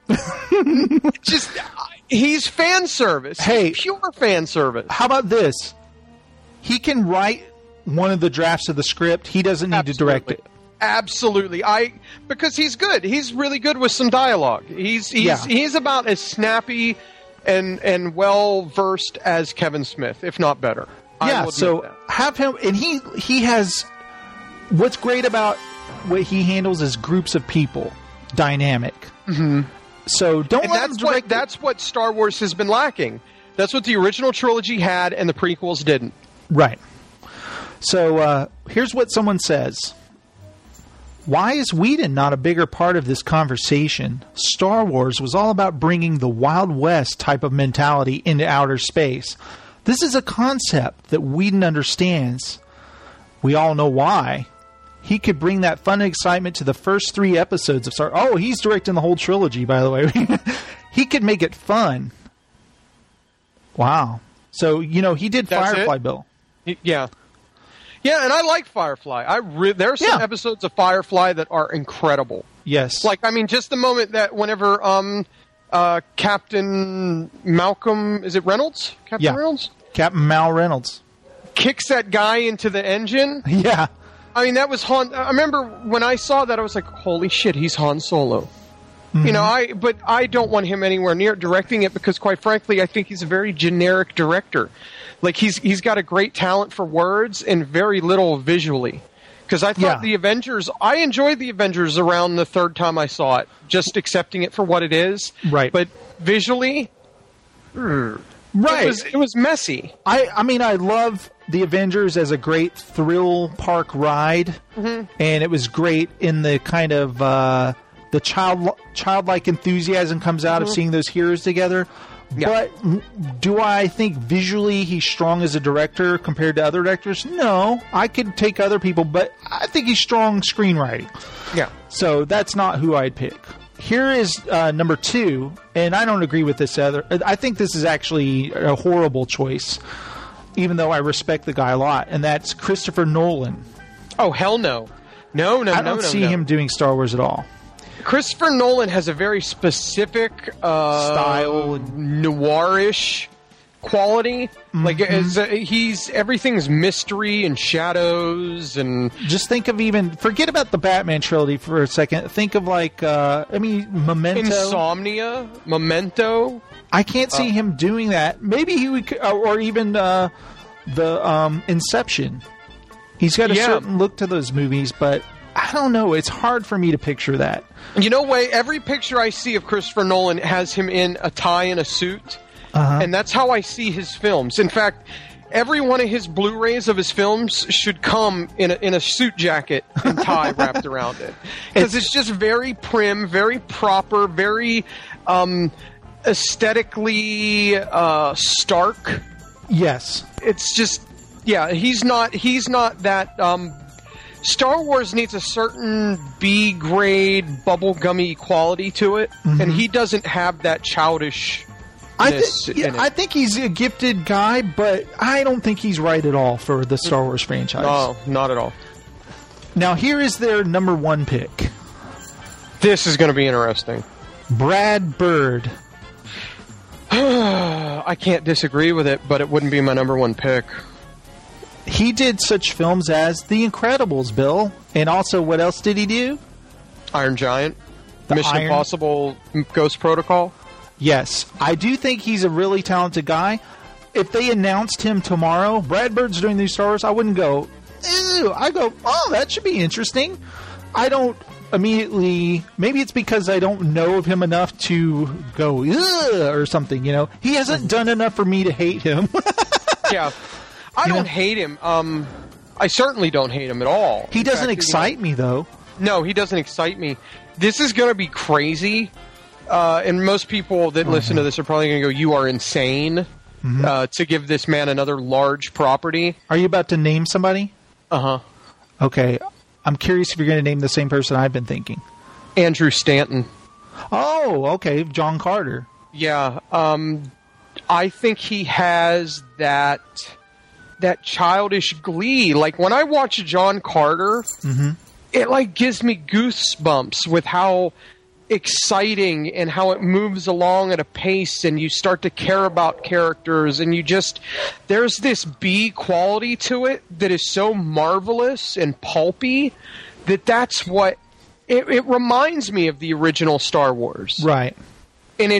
He's fan service. Hey, he's pure fan service. How about this? He can write one of the drafts of the script. He doesn't need to direct it. Absolutely. Because he's good. He's really good with some dialogue. He's about as snappy and well versed as Kevin Smith, if not better. Yeah, so have him, and he has what's great about what he handles is groups of people, dynamic. Mm-hmm. So don't let him direct. That's what Star Wars has been lacking. That's what the original trilogy had, and the prequels didn't. Right. So here's what someone says. Why is Whedon not a bigger part of this conversation? Star Wars was all about bringing the Wild West type of mentality into outer space. This is a concept that Whedon understands. We all know why. He could bring that fun and excitement to the first 3 episodes of Star Wars. Oh, he's directing the whole trilogy, by the way. He could make it fun. Wow. So, he did Firefly, Bill. Yeah. Yeah, and I like Firefly. There are some episodes of Firefly that are incredible. Yes. Just the moment that whenever Captain Malcolm, is it Reynolds? Captain Reynolds? Captain Mal Reynolds. kicks that guy into the engine. Yeah. I mean, that was Han. I remember when I saw that, I was like, "Holy shit, he's Han Solo." Mm-hmm. You know, but I don't want him anywhere near directing it because, quite frankly, I think he's a very generic director. Like he's got a great talent for words and very little visually. Because I thought the Avengers, I enjoyed the Avengers around the third time I saw it, just accepting it for what it is. Right. But visually, it was messy. I mean, I love the Avengers as a great thrill park ride, and it was great in the kind of the childlike enthusiasm comes out of seeing those heroes together. Yeah. But do I think visually he's strong as a director compared to other directors? No. I could take other people, but I think he's strong screenwriting. Yeah. So that's not who I'd pick. Here is number 2, and I don't agree with this other. I think this is actually a horrible choice, even though I respect the guy a lot, and that's Christopher Nolan. Oh, hell no. No. I don't see him doing Star Wars at all. Christopher Nolan has a very specific style, noirish quality. Like everything's mystery and shadows, and just think of forget about the Batman trilogy for a second. Think of Memento, Insomnia, Memento. I can't see him doing that. Maybe he would, or even the Inception. He's got a certain look to those movies, but I don't know. It's hard for me to picture that. You know, every picture I see of Christopher Nolan has him in a tie and a suit, and that's how I see his films. In fact, every one of his Blu-rays of his films should come in a suit jacket and tie wrapped around it, because it's just very prim, very proper, very aesthetically stark. Yes, it's just he's not that. Star Wars needs a certain B-grade bubblegummy quality to it, and he doesn't have that childish. I think he's a gifted guy, but I don't think he's right at all for the Star Wars franchise. No, not at all. Now, here is their number 1 pick. This is going to be interesting. Brad Bird. I can't disagree with it, but it wouldn't be my number 1 pick. He did such films as The Incredibles, Bill. And also, what else did he do? Iron Giant. Mission Impossible Ghost Protocol. Yes. I do think he's a really talented guy. If they announced him tomorrow, Brad Bird's doing these Star Wars, I wouldn't go, ew. I go, oh, that should be interesting. I don't immediately, maybe it's because I don't know of him enough to go, ugh, or something, you know. He hasn't done enough for me to hate him. Yeah. I don't hate him. I certainly don't hate him at all. He doesn't excite me, though. No, he doesn't excite me. This is going to be crazy, and most people that listen to this are probably going to go, you are insane to give this man another large property. Are you about to name somebody? Uh-huh. Okay. I'm curious if you're going to name the same person I've been thinking. Andrew Stanton. Oh, okay. John Carter. Yeah. I think he has that childish glee. Like, when I watch John Carter, it, like, gives me goosebumps with how exciting and how it moves along at a pace, and you start to care about characters, and there's this B quality to it that is so marvelous and pulpy that's what it reminds me of the original Star Wars. Right. And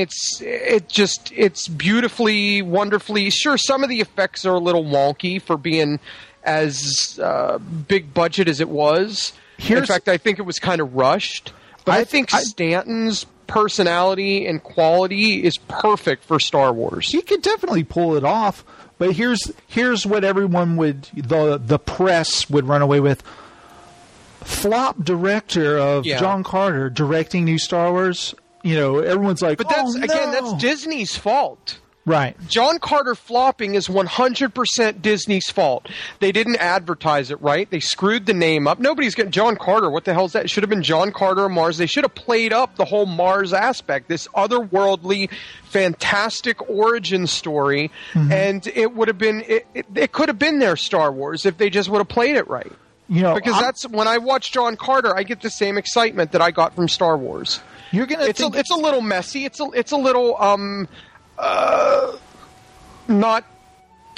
it's beautifully, wonderfully. Sure, some of the effects are a little wonky for being as big budget as it was. In fact, I think it was kind of rushed. But I think Stanton's personality and quality is perfect for Star Wars. He could definitely pull it off. But here's what everyone the press would run away with. Flop director of John Carter directing new Star Wars. You know, everyone's like, but that's Disney's fault. Right. John Carter flopping is 100% Disney's fault. They didn't advertise it right. They screwed the name up. Nobody's getting John Carter. What the hell is that? It should have been John Carter of Mars. They should have played up the whole Mars aspect, this otherworldly, fantastic origin story, and it would have been. It could have been their Star Wars if they just would have played it right. You know, because that's when I watch John Carter, I get the same excitement that I got from Star Wars. It's a little messy. It's a little not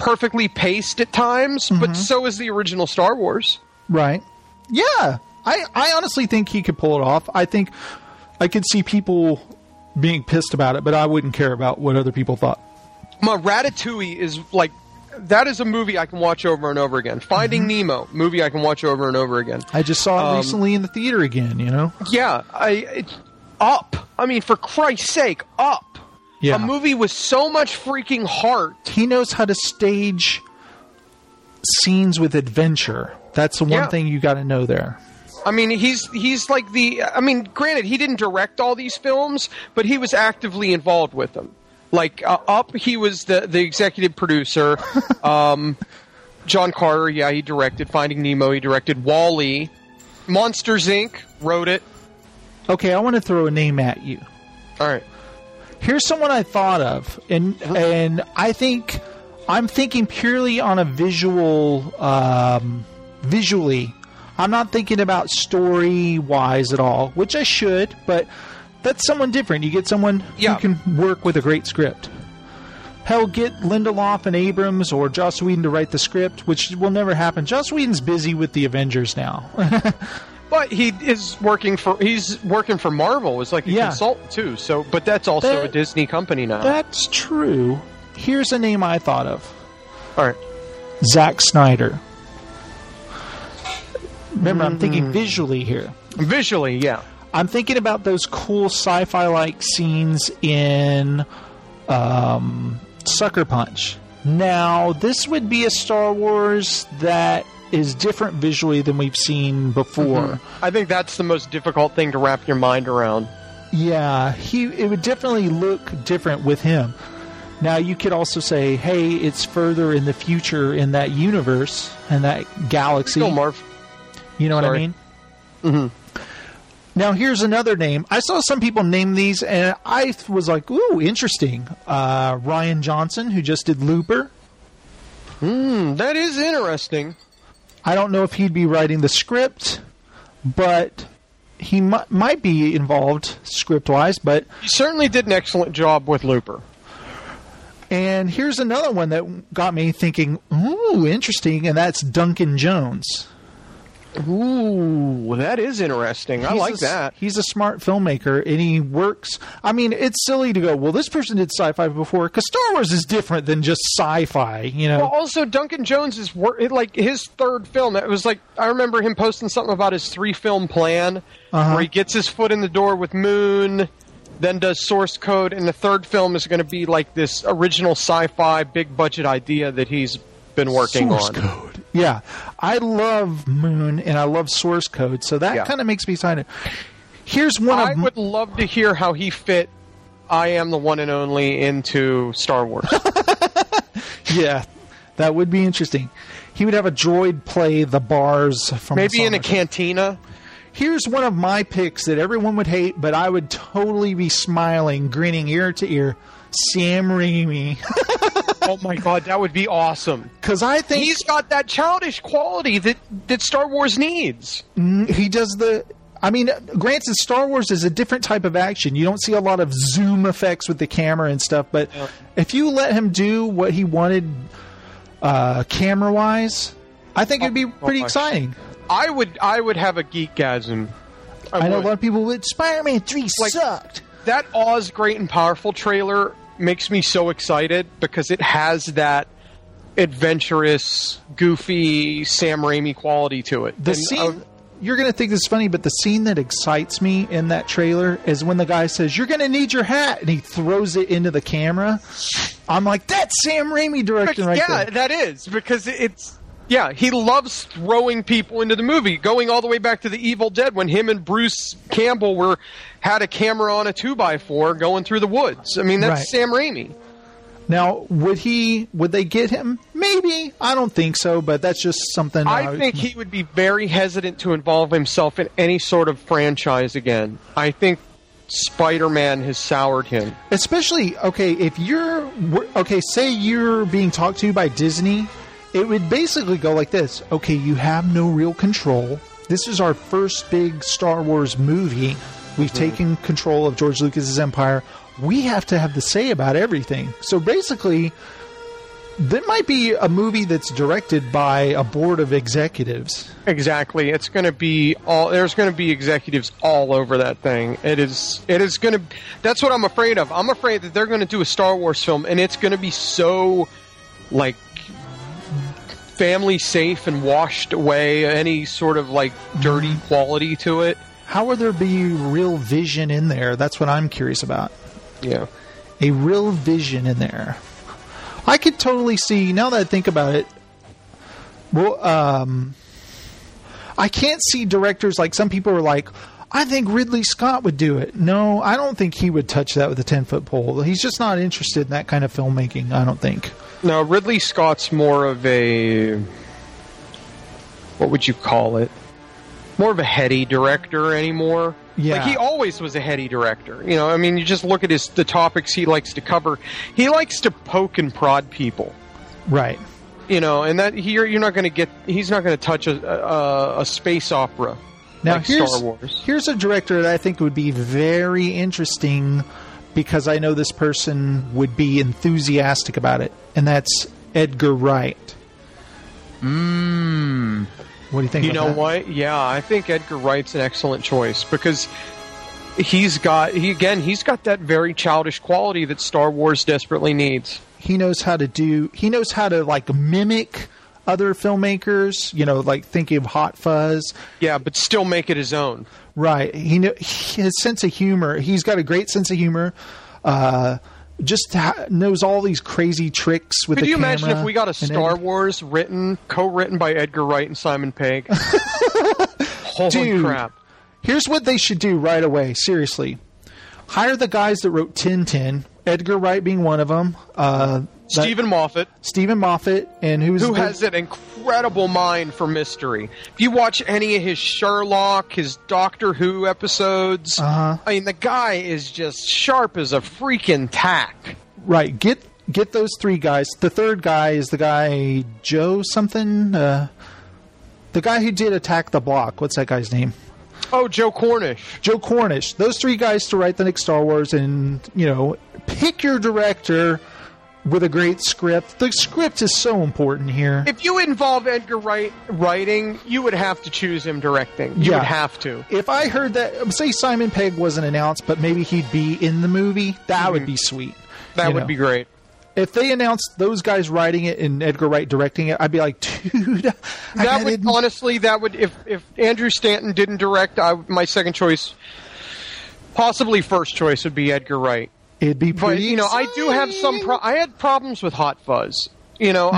perfectly paced at times, but so is the original Star Wars. Right. Yeah. I honestly think he could pull it off. I think I could see people being pissed about it, but I wouldn't care about what other people thought. Ratatouille is like, that is a movie I can watch over and over again. Finding Nemo, movie I can watch over and over again. I just saw it recently in the theater again, you know? Yeah. Up. I mean, for Christ's sake, Up. Yeah. A movie with so much freaking heart. He knows how to stage scenes with adventure. That's the one thing you got to know there. I mean, he's like granted, he didn't direct all these films, but he was actively involved with them. Like, Up, he was the executive producer. John Carter, he directed. Finding Nemo, he directed. WALL-E. Monsters, Inc., wrote it. Okay, I want to throw a name at you. All right. Here's someone I thought of, and I think I'm thinking purely on a visually. I'm not thinking about story-wise at all, which I should, but that's someone different. You get someone who can work with a great script. Hell, get Lindelof and Abrams or Joss Whedon to write the script, which will never happen. Joss Whedon's busy with the Avengers now. But he's working for Marvel as like a consultant too. So, but that's also a Disney company now. That's true. Here's a name I thought of. All right. Zack Snyder. Remember, I'm thinking visually here. Visually, yeah. I'm thinking about those cool sci-fi-like scenes in Sucker Punch. Now, this would be a Star Wars that is different visually than we've seen before. I think that's the most difficult thing to wrap your mind around. Yeah, it would definitely look different with him. Now, you could also say, hey, it's further in the future in that universe and that galaxy. Still, Marv. You know what I mean? Mm-hmm. Now, here's another name. I saw some people name these, and I was like, ooh, interesting. Rian Johnson, who just did Looper. That is interesting. I don't know if he'd be writing the script, but he might be involved script-wise. But he certainly did an excellent job with Looper. And here's another one that got me thinking, ooh, interesting, and that's Duncan Jones. Ooh, that is interesting. I like that. He's a smart filmmaker, and he works. I mean, it's silly to go, well, this person did sci-fi before, because Star Wars is different than just sci-fi, you know? Well, also, Duncan Jones is like his third film. It was like, I remember him posting something about his 3-film plan, where he gets his foot in the door with Moon, then does Source Code, and the third film is going to be like this original sci-fi, big-budget idea that he's been working on. Source Code. Yeah, I love Moon and I love Source Code, so that kind of makes me excited. Here's one I would love to hear how he fit I Am the One and Only into Star Wars. Yeah, that would be interesting. He would have a droid play the bars from maybe in a cantina. Here's one of my picks that everyone would hate, but I would totally be smiling, grinning ear to ear. Sam Raimi. Oh my god, that would be awesome. Because I think he's got that childish quality that Star Wars needs. He does the... I mean, granted, Star Wars is a different type of action. You don't see a lot of zoom effects with the camera and stuff, but if you let him do what he wanted camera-wise, I think it'd be pretty exciting. I would have a geekgasm. I know a lot of people would. Spider-Man 3 sucked. That Oz Great and Powerful trailer makes me so excited because it has that adventurous, goofy Sam Raimi quality to it. The scene, you're going to think this is funny, but the scene that excites me in that trailer is when the guy says, "You're going to need your hat," and he throws it into the camera. I'm like, that's Sam Raimi directing right there. Yeah, that is, because it's... Yeah, he loves throwing people into the movie, going all the way back to The Evil Dead when him and Bruce Campbell had a camera on a 2x4 going through the woods. I mean, that's Sam Raimi. Now, would they get him? Maybe. I don't think so, but that's just something... I think he would be very hesitant to involve himself in any sort of franchise again. I think Spider-Man has soured him. Especially, say you're being talked to by Disney... It would basically go like this. Okay, you have no real control. This is our first big Star Wars movie. We've taken control of George Lucas's empire. We have to have the say about everything. So basically, That might be a movie that's directed by a board of executives. Exactly. It's going to be there's going to be executives all over that thing. It is going to, that's what I'm afraid of. I'm afraid that they're going to do a Star Wars film and it's going to be so, like, family safe and washed away any sort of, like, dirty quality to it. How will there be real vision in there? That's what I'm curious about. Yeah. A real vision in there. I could totally see, now that I think about it, well, I can't see directors like some people are like, I think Ridley Scott would do it. No, I don't think he would touch that with a 10-foot pole. He's just not interested in that kind of filmmaking, I don't think. No, Ridley Scott's more of a, what would you call it? More of a heady director anymore. Yeah. Like, he always was a heady director. You know, I mean, you just look at the topics he likes to cover. He likes to poke and prod people. Right. You know, and that you're not going to get, he's not going to touch a space opera now, like Star Wars. Here's a director that I think would be very interesting because I know this person would be enthusiastic about it, and that's Edgar Wright. What do you think You about know that? what? Yeah, I think Edgar Wright's an excellent choice because he's got that very childish quality that Star Wars desperately needs. He knows how to like mimic other filmmakers, you know, like thinking of Hot Fuzz. Yeah, but still make it his own. Right. His sense of humor. He's got a great sense of humor. Knows all these crazy tricks with the camera. Could you imagine if we got a Star Wars co-written by Edgar Wright and Simon Pegg? Holy Dude, crap. Here's what they should do right away. Seriously. Hire the guys that wrote Tintin, Edgar Wright being one of them. Stephen Moffat. Stephen Moffat. And who has an incredible mind for mystery. If you watch any of his Sherlock, his Doctor Who episodes, I mean, the guy is just sharp as a freaking tack. Right. Get those three guys. The third guy is the guy, Joe something? The guy who did Attack the Block. What's that guy's name? Oh, Joe Cornish. Joe Cornish. Those three guys to write the next Star Wars, and, you know, pick your director with a great script. The script is so important here. If you involve Edgar Wright writing, you would have to choose him directing. You would have to. If I heard that, say Simon Pegg wasn't announced, but maybe he'd be in the movie, that would be sweet. That would be great. If they announced those guys writing it and Edgar Wright directing it, I'd be like, dude. Honestly, if Andrew Stanton didn't direct, my second choice, possibly first choice, would be Edgar Wright. It'd be pretty. But, you know, I do have I had problems with Hot Fuzz. You know,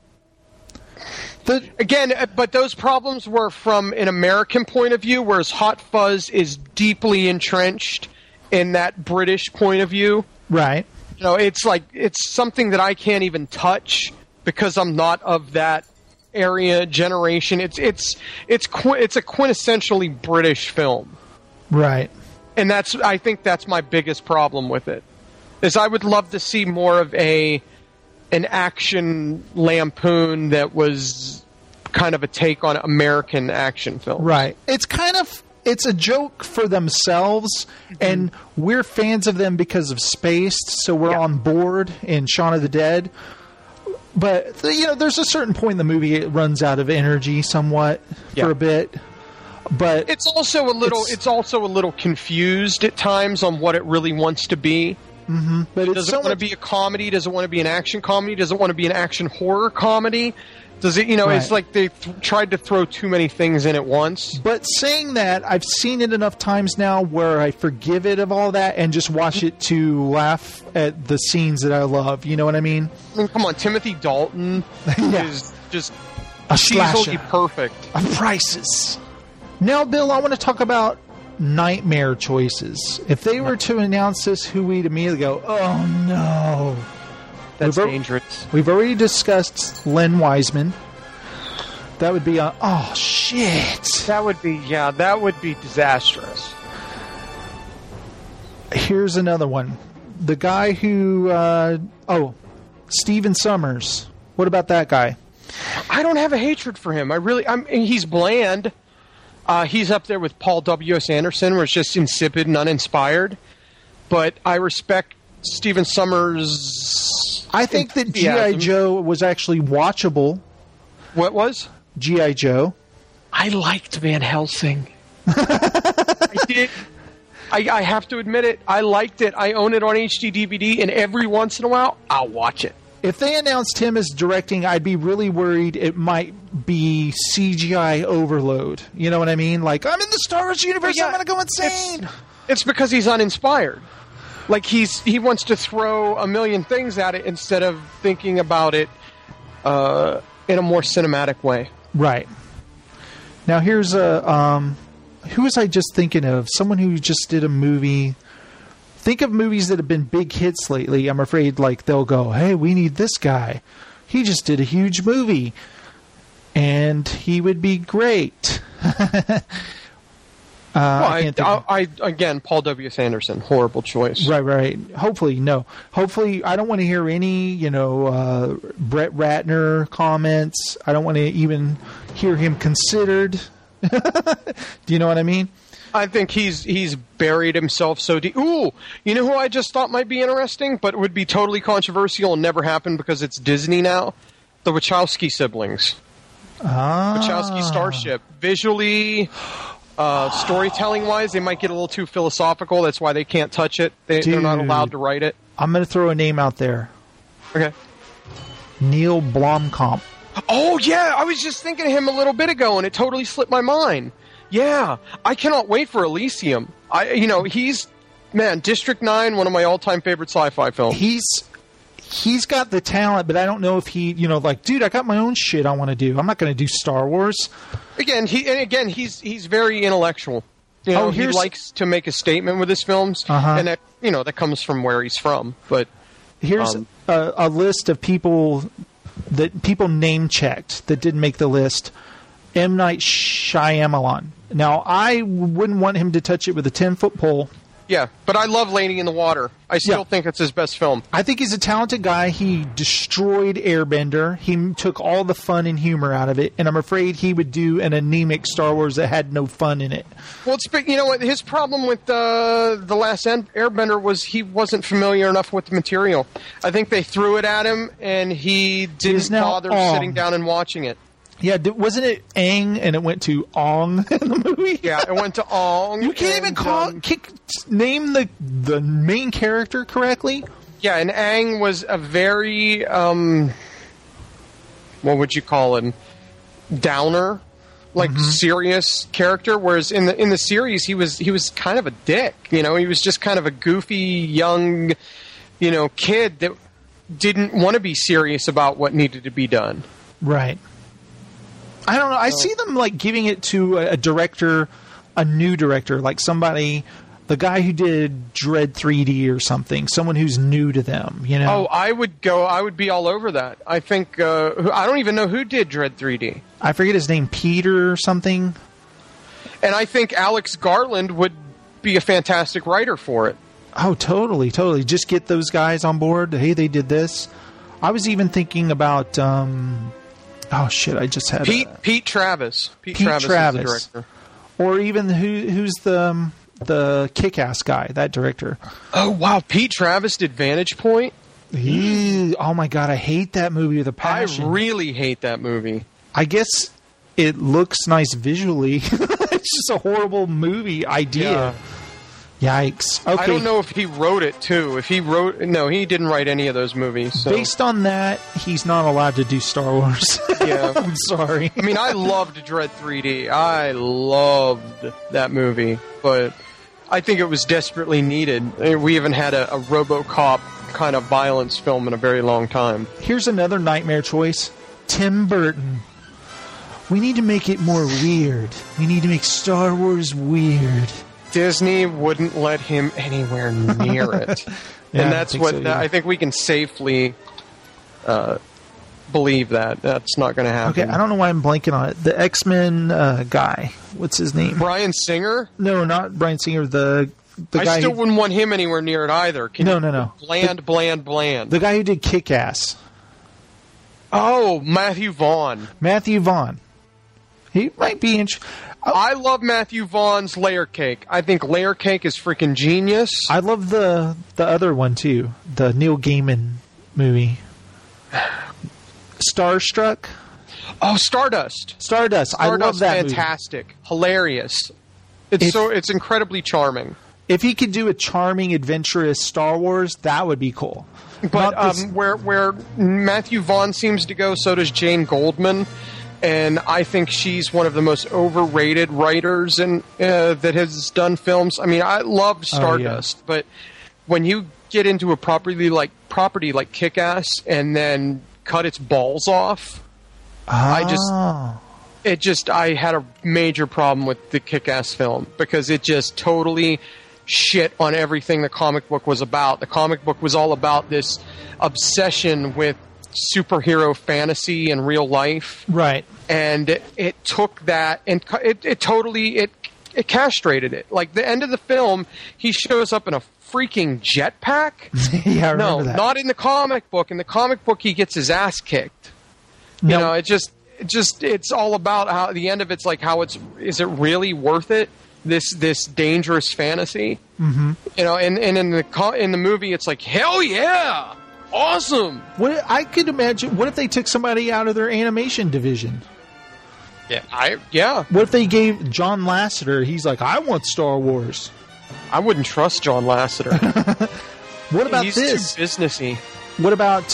but those problems were from an American point of view, whereas Hot Fuzz is deeply entrenched in that British point of view. Right. You know, it's like, it's something that I can't even touch because I'm not of that area, generation. It's a quintessentially British film. Right. And I think that's my biggest problem with it. Is I would love to see more of an action lampoon that was kind of a take on American action films. Right. It's a joke for themselves, and we're fans of them because of Spaced, so we're on board in Shaun of the Dead. But, you know, there's a certain point in the movie it runs out of energy somewhat for a bit. But it's also a little confused at times on what it really wants to be. Mm-hmm. But does it want to be a comedy? Does it want to be an action comedy? Does it want to be an action horror comedy? Does it, you know, it's like they tried to throw too many things in at once. But saying that, I've seen it enough times now where I forgive it of all that and just watch it to laugh at the scenes that I love. You know what I mean? I mean, come on, Timothy Dalton is just a cheesily perfect. A Prices. Now, Bill, I want to talk about nightmare choices. If they were to announce this, who we'd immediately go, oh no. That's dangerous. We've already discussed Len Wiseman. That would be oh shit. That would be disastrous. Here's another one. The guy who Stephen Summers. What about that guy? I don't have a hatred for him. He's bland. He's up there with Paul W.S. Anderson, where it's just insipid and uninspired. But I respect Stephen Summers. I think that G.I. Joe was actually watchable. What was? G.I. Joe. I liked Van Helsing. I did. I have to admit it. I liked it. I own it on HD DVD, and every once in a while, I'll watch it. If they announced him as directing, I'd be really worried it might be CGI overload. You know what I mean? Like, I'm in the Star Wars universe, I'm going to go insane. It's because he's uninspired. Like, he wants to throw a million things at it instead of thinking about it in a more cinematic way. Right. Now, here's a... who was I just thinking of? Someone who just did a movie. Think of movies that have been big hits lately. I'm afraid like they'll go, hey, we need this guy. He just did a huge movie. And he would be great. Again, Paul W. Anderson, horrible choice. Right. Hopefully, no. Hopefully, I don't want to hear any, Brett Ratner comments. I don't want to even hear him considered. Do you know what I mean? I think he's buried himself so deep. Ooh, you know who I just thought might be interesting, but would be totally controversial and never happen because it's Disney now? The Wachowski siblings. Wachowski Starship. Visually, storytelling-wise, they might get a little too philosophical. That's why they can't touch it. They're not allowed to write it. I'm going to throw a name out there. Okay. Neil Blomkamp. Oh, yeah, I was just thinking of him a little bit ago, and it totally slipped my mind. Yeah, I cannot wait for Elysium. He's District 9, one of my all-time favorite sci-fi films. He's got the talent, but I don't know if he, dude, I got my own shit I want to do. I'm not going to do Star Wars. He's very intellectual. He likes to make a statement with his films, and that comes from where he's from. But here's a list of people that people name checked that didn't make the list. M. Night Shyamalan. Now, I wouldn't want him to touch it with a 10-foot pole. Yeah, but I love Lady in the Water. I still think it's his best film. I think he's a talented guy. He destroyed Airbender. He took all the fun and humor out of it, and I'm afraid he would do an anemic Star Wars that had no fun in it. Well, you know what? His problem with The Last Airbender was he wasn't familiar enough with the material. I think they threw it at him, and he didn't bother sitting down and watching it. Yeah, wasn't it Aang and it went to Ong in the movie? Yeah, it went to Ong. You can't even name the main character correctly? Yeah, and Aang was a very, what would you call him? Downer, serious character. Whereas in the series, he was kind of a dick. He was just kind of a goofy young, kid that didn't want to be serious about what needed to be done. Right. I don't know. I see them giving it to a director, a new director, like somebody, the guy who did Dread 3D or something, someone who's new to them. Oh, I would be all over that. I think I don't even know who did Dread 3D. I forget his name, Peter or something. And I think Alex Garland would be a fantastic writer for it. Oh, totally. Just get those guys on board. Hey, they did this. I was even thinking about. Oh shit! I just had Pete Travis. Pete Travis is the director. Or even who's the Kick-Ass guy? That director. Oh wow! Pete Travis did Vantage Point. Oh my god! I hate that movie with a passion. I really hate that movie. I guess it looks nice visually. It's just a horrible movie idea. Yeah. Yikes. Okay. I don't know if he wrote it, too. No, he didn't write any of those movies. So. Based on that, he's not allowed to do Star Wars. Yeah. I'm sorry. I mean, I loved Dread 3D. I loved that movie. But I think it was desperately needed. We haven't had a RoboCop kind of violence film in a very long time. Here's another nightmare choice. Tim Burton. We need to make it more weird. We need to make Star Wars weird. Disney wouldn't let him anywhere near it. Yeah, and that's I think we can safely believe that. That's not going to happen. Okay, I don't know why I'm blanking on it. The X-Men guy. What's his name? Bryan Singer? No, not Bryan Singer. The guy I still wouldn't want him anywhere near it either. No. Bland. The guy who did Kick-Ass. Oh, Matthew Vaughn. He might be I love Matthew Vaughn's Layer Cake. I think Layer Cake is freaking genius. I love the other one too, the Neil Gaiman movie, Starstruck. Oh, Stardust. Stardust. I love that fantastic. Movie. Hilarious. It's incredibly charming. If he could do a charming, adventurous Star Wars, that would be cool. But where Matthew Vaughn seems to go, so does Jane Goldman. And I think she's one of the most overrated writers that has done films. I mean, I love Stardust, but when you get into a property like Kick-Ass and then cut its balls off, I had a major problem with the Kick-Ass film because it just totally shit on everything the comic book was about. The comic book was all about this obsession with superhero fantasy and real life. Right. And it took that and it totally castrated it. Like the end of the film, he shows up in a freaking jetpack. Yeah, I remember that. Not in the comic book. In the comic book, he gets his ass kicked. No. You know, it's all about how the end of it's like how is it really worth it? This dangerous fantasy. Mm-hmm. You know, and in the movie, it's like hell yeah. Awesome! I could imagine. What if they took somebody out of their animation division? Yeah. What if they gave John Lasseter? He's like, I want Star Wars. I wouldn't trust John Lasseter. What about He's this? Too businessy. What about?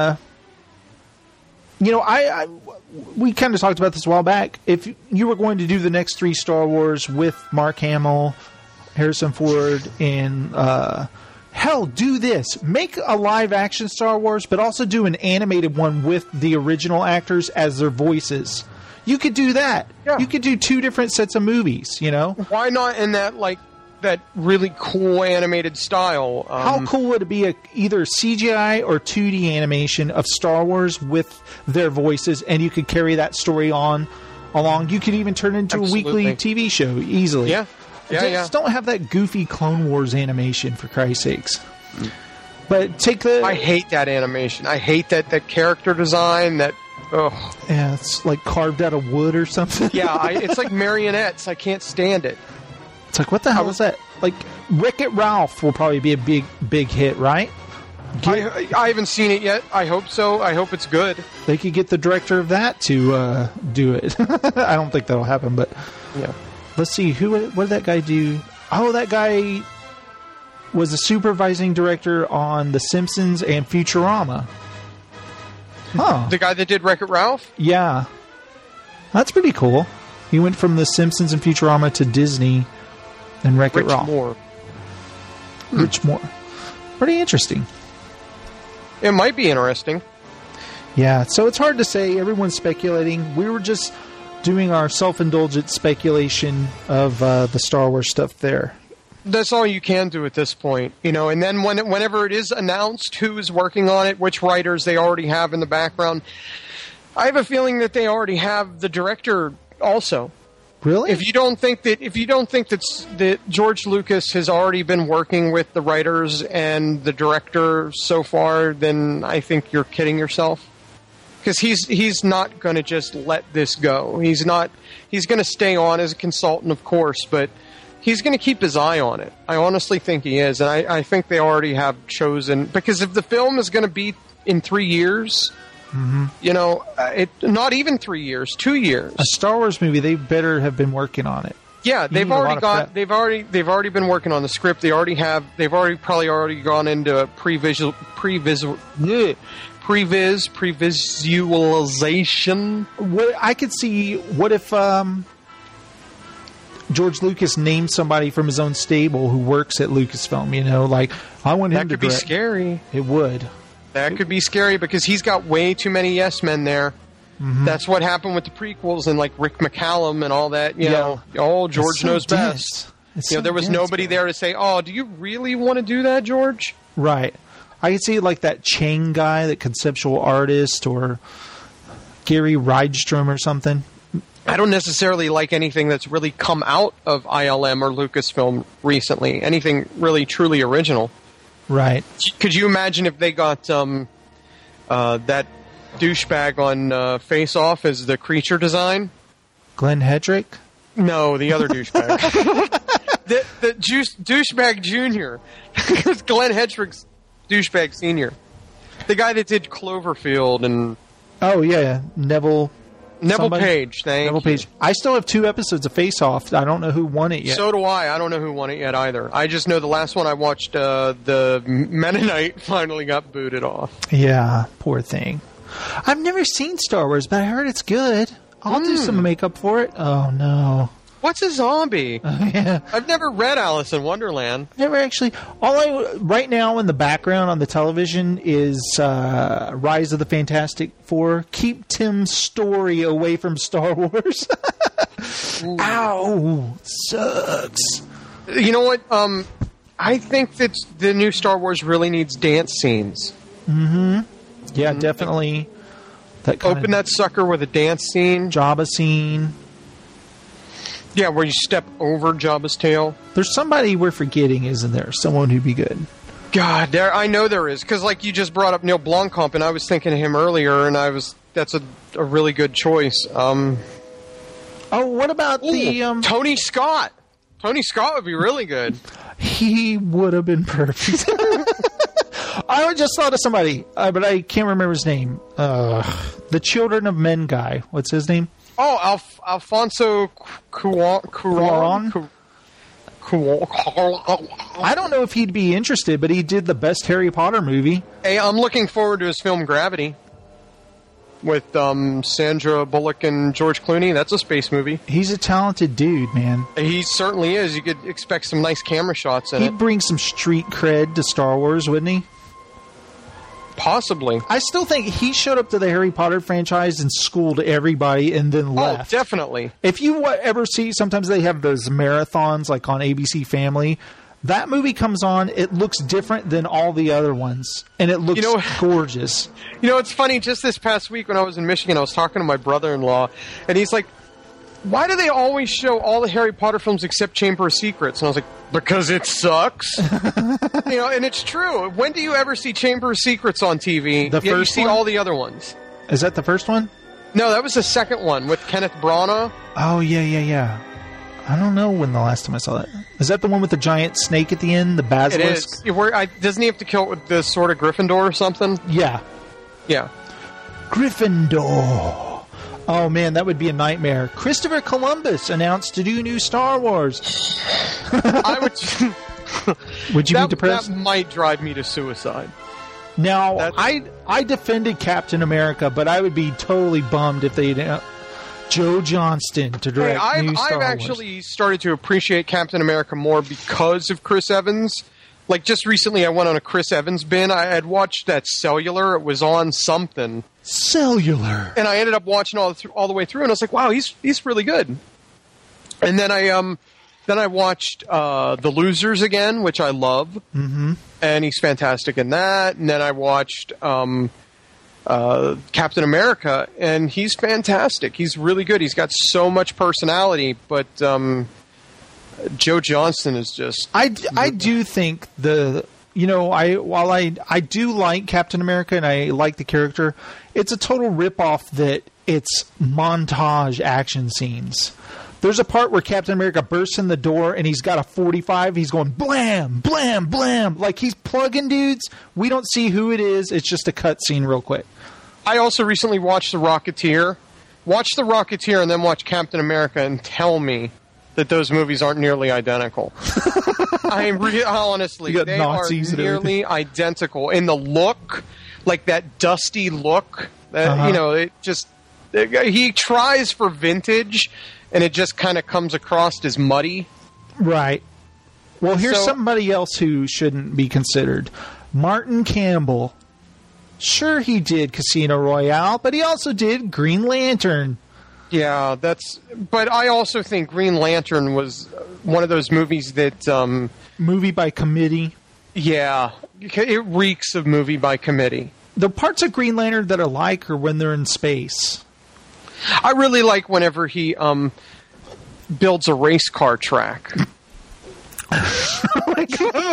We kind of talked about this a while back. If you were going to do the next 3 Star Wars with Mark Hamill, Harrison Ford, and hell, do this. Make a live-action Star Wars, but also do an animated one with the original actors as their voices. You could do that. Yeah. You could do 2 different sets of movies, you know? Why not in that really cool animated style? How cool would it be either CGI or 2D animation of Star Wars with their voices, and you could carry that story along? You could even turn it into a weekly TV show easily. Yeah. Just don't have that goofy Clone Wars animation, for Christ's sakes. But I hate that animation. I hate that character design. Yeah, it's like carved out of wood or something. Yeah, it's like marionettes. I can't stand it. It's like, what the hell is that? Like, Wreck-It Ralph will probably be a big hit, right? I haven't sid it yet. I hope so. I hope it's good. They could get the director of that to do it. I don't think that'll happen, but yeah. Let's see, what did that guy do? Oh, that guy was a supervising director on The Simpsons and Futurama. Huh. The guy that did Wreck-It Ralph? Yeah. That's pretty cool. He went from The Simpsons and Futurama to Disney and Wreck-It Ralph. Rich Moore. Pretty interesting. It might be interesting. Yeah, so it's hard to say. Everyone's speculating. We were just doing our self-indulgent speculation of the Star Wars stuff there. That's all you can do at this point, you know. And then whenever it is announced who is working on it, which writers they already have in the background, I have a feeling that they already have the director also. Really? If you don't think that George Lucas has already been working with the writers and the director so far, then I think you're kidding yourself. Because he's not going to just let this go. He's going to stay on as a consultant, of course, but he's going to keep his eye on it. I honestly think he is, and I think they already have chosen. Because if the film is going to be in 3 years, you know, not even 3 years, 2 years. A Star Wars movie, they better have been working on it. Yeah, they've already been working on the script. They've probably already gone into previsualization. What I could see, what if George Lucas named somebody from his own stable who works at Lucasfilm? You know, like I want him to direct. That could be scary. It would. That could be scary because he's got way too many yes men there. Mm-hmm. That's what happened with the prequels and like Rick McCallum and all that. You know, George knows best. There was nobody there to say, "Oh, do you really want to do that, George?" Right. I could see like that Chang guy, that conceptual artist, or Gary Rydstrom or something. I don't necessarily like anything that's really come out of ILM or Lucasfilm recently. Anything really truly original. Right. Could you imagine if they got that douchebag on Face Off as the creature design? Glenn Hedrick? No, the other douchebag. Douchebag Junior. It was Glenn Hedrick's douchebag Senior. The guy that did Cloverfield and Oh yeah, Neville Page. Neville Page. I still have 2 episodes of Face Off. I don't know who won it yet. So do I. I don't know who won it yet either. I just know the last one I watched, the Mennonite finally got booted off. Yeah, poor thing. I've never seen Star Wars, but I heard it's good. I'll do some makeup for it. Oh no. What's a zombie? Yeah. I've never read Alice in Wonderland. Never actually. Right now in the background on the television is Rise of the Fantastic Four. Keep Tim's story away from Star Wars. Ow, sucks. You know what? I think that the new Star Wars really needs dance scenes. Yeah, definitely. Open that sucker with a dance scene. Jabba scene. Yeah, where you step over Jabba's tail. There's somebody we're forgetting, isn't there? Someone who'd be good. God, I know there is. Because, like, you just brought up Neil Blomkamp, and I was thinking of him earlier, and that's a really good choice. Oh, what about the... Tony Scott. Tony Scott would be really good. He would have been perfect. I just thought of somebody, but I can't remember his name. The Children of Men guy. What's his name? Oh, Alfonso Cuarón. I don't know if he'd be interested, but he did the best Harry Potter movie. Hey, I'm looking forward to his film Gravity with Sandra Bullock and George Clooney. That's a space movie. He's a talented dude, man. He certainly is. You could expect some nice camera shots in it. He'd bring some street cred to Star Wars, wouldn't he? Possibly. I still think he showed up to the Harry Potter franchise and schooled everybody and then left. Oh, definitely. If you ever see, sometimes they have those marathons like on ABC Family. That movie comes on, it looks different than all the other ones, and it looks gorgeous. You know, it's funny, just this past week when I was in Michigan, I was talking to my brother-in-law, and he's like, why do they always show all the Harry Potter films except Chamber of Secrets? And I was like, because it sucks. And it's true. When do you ever see Chamber of Secrets on TV? You see all the other ones. Is that the first one? No, that was the second one with Kenneth Branagh. Oh, yeah. I don't know when the last time I saw that. Is that the one with the giant snake at the end, the basilisk? It is. Doesn't he have to kill it with the sword of Gryffindor or something? Yeah. Yeah. Gryffindor. Oh, man, that would be a nightmare. Christopher Columbus announced to do new Star Wars. I would... Would you be depressed? That might drive me to suicide. Now, I defended Captain America, but I would be totally bummed if they... Joe Johnston to direct new Star Wars. I've actually started to appreciate Captain America more because of Chris Evans. Like, just recently I went on a Chris Evans bin. I had watched that Cellular. It was on something. Cellular. And I ended up watching all the way through, and I was like, wow, he's really good. And then I watched The Losers again, which I love. Mm-hmm. And he's fantastic in that. And then I watched... Captain America, and he's fantastic. He's really good. He's got so much personality, but Joe Johnston is just... I do think while I do like Captain America and I like the character, it's a total ripoff that it's montage action scenes. There's a part where Captain America bursts in the door and he's got a 45. He's going blam, blam, blam. Like he's plugging dudes. We don't see who it is. It's just a cut scene real quick. I also recently watched The Rocketeer. Watch The Rocketeer and then watch Captain America and tell me that those movies aren't nearly identical. Honestly, they Nazis are nearly identical in the look, like that dusty look. It just he tries for vintage, and it just kind of comes across as muddy. Right. Well, here's somebody else who shouldn't be considered. Martin Campbell. Sure, he did Casino Royale, but he also did Green Lantern. Yeah, but I also think Green Lantern was one of those movies that... movie by committee? Yeah, it reeks of movie by committee. The parts of Green Lantern that I like are when they're in space. I really like whenever he builds a race car track. Oh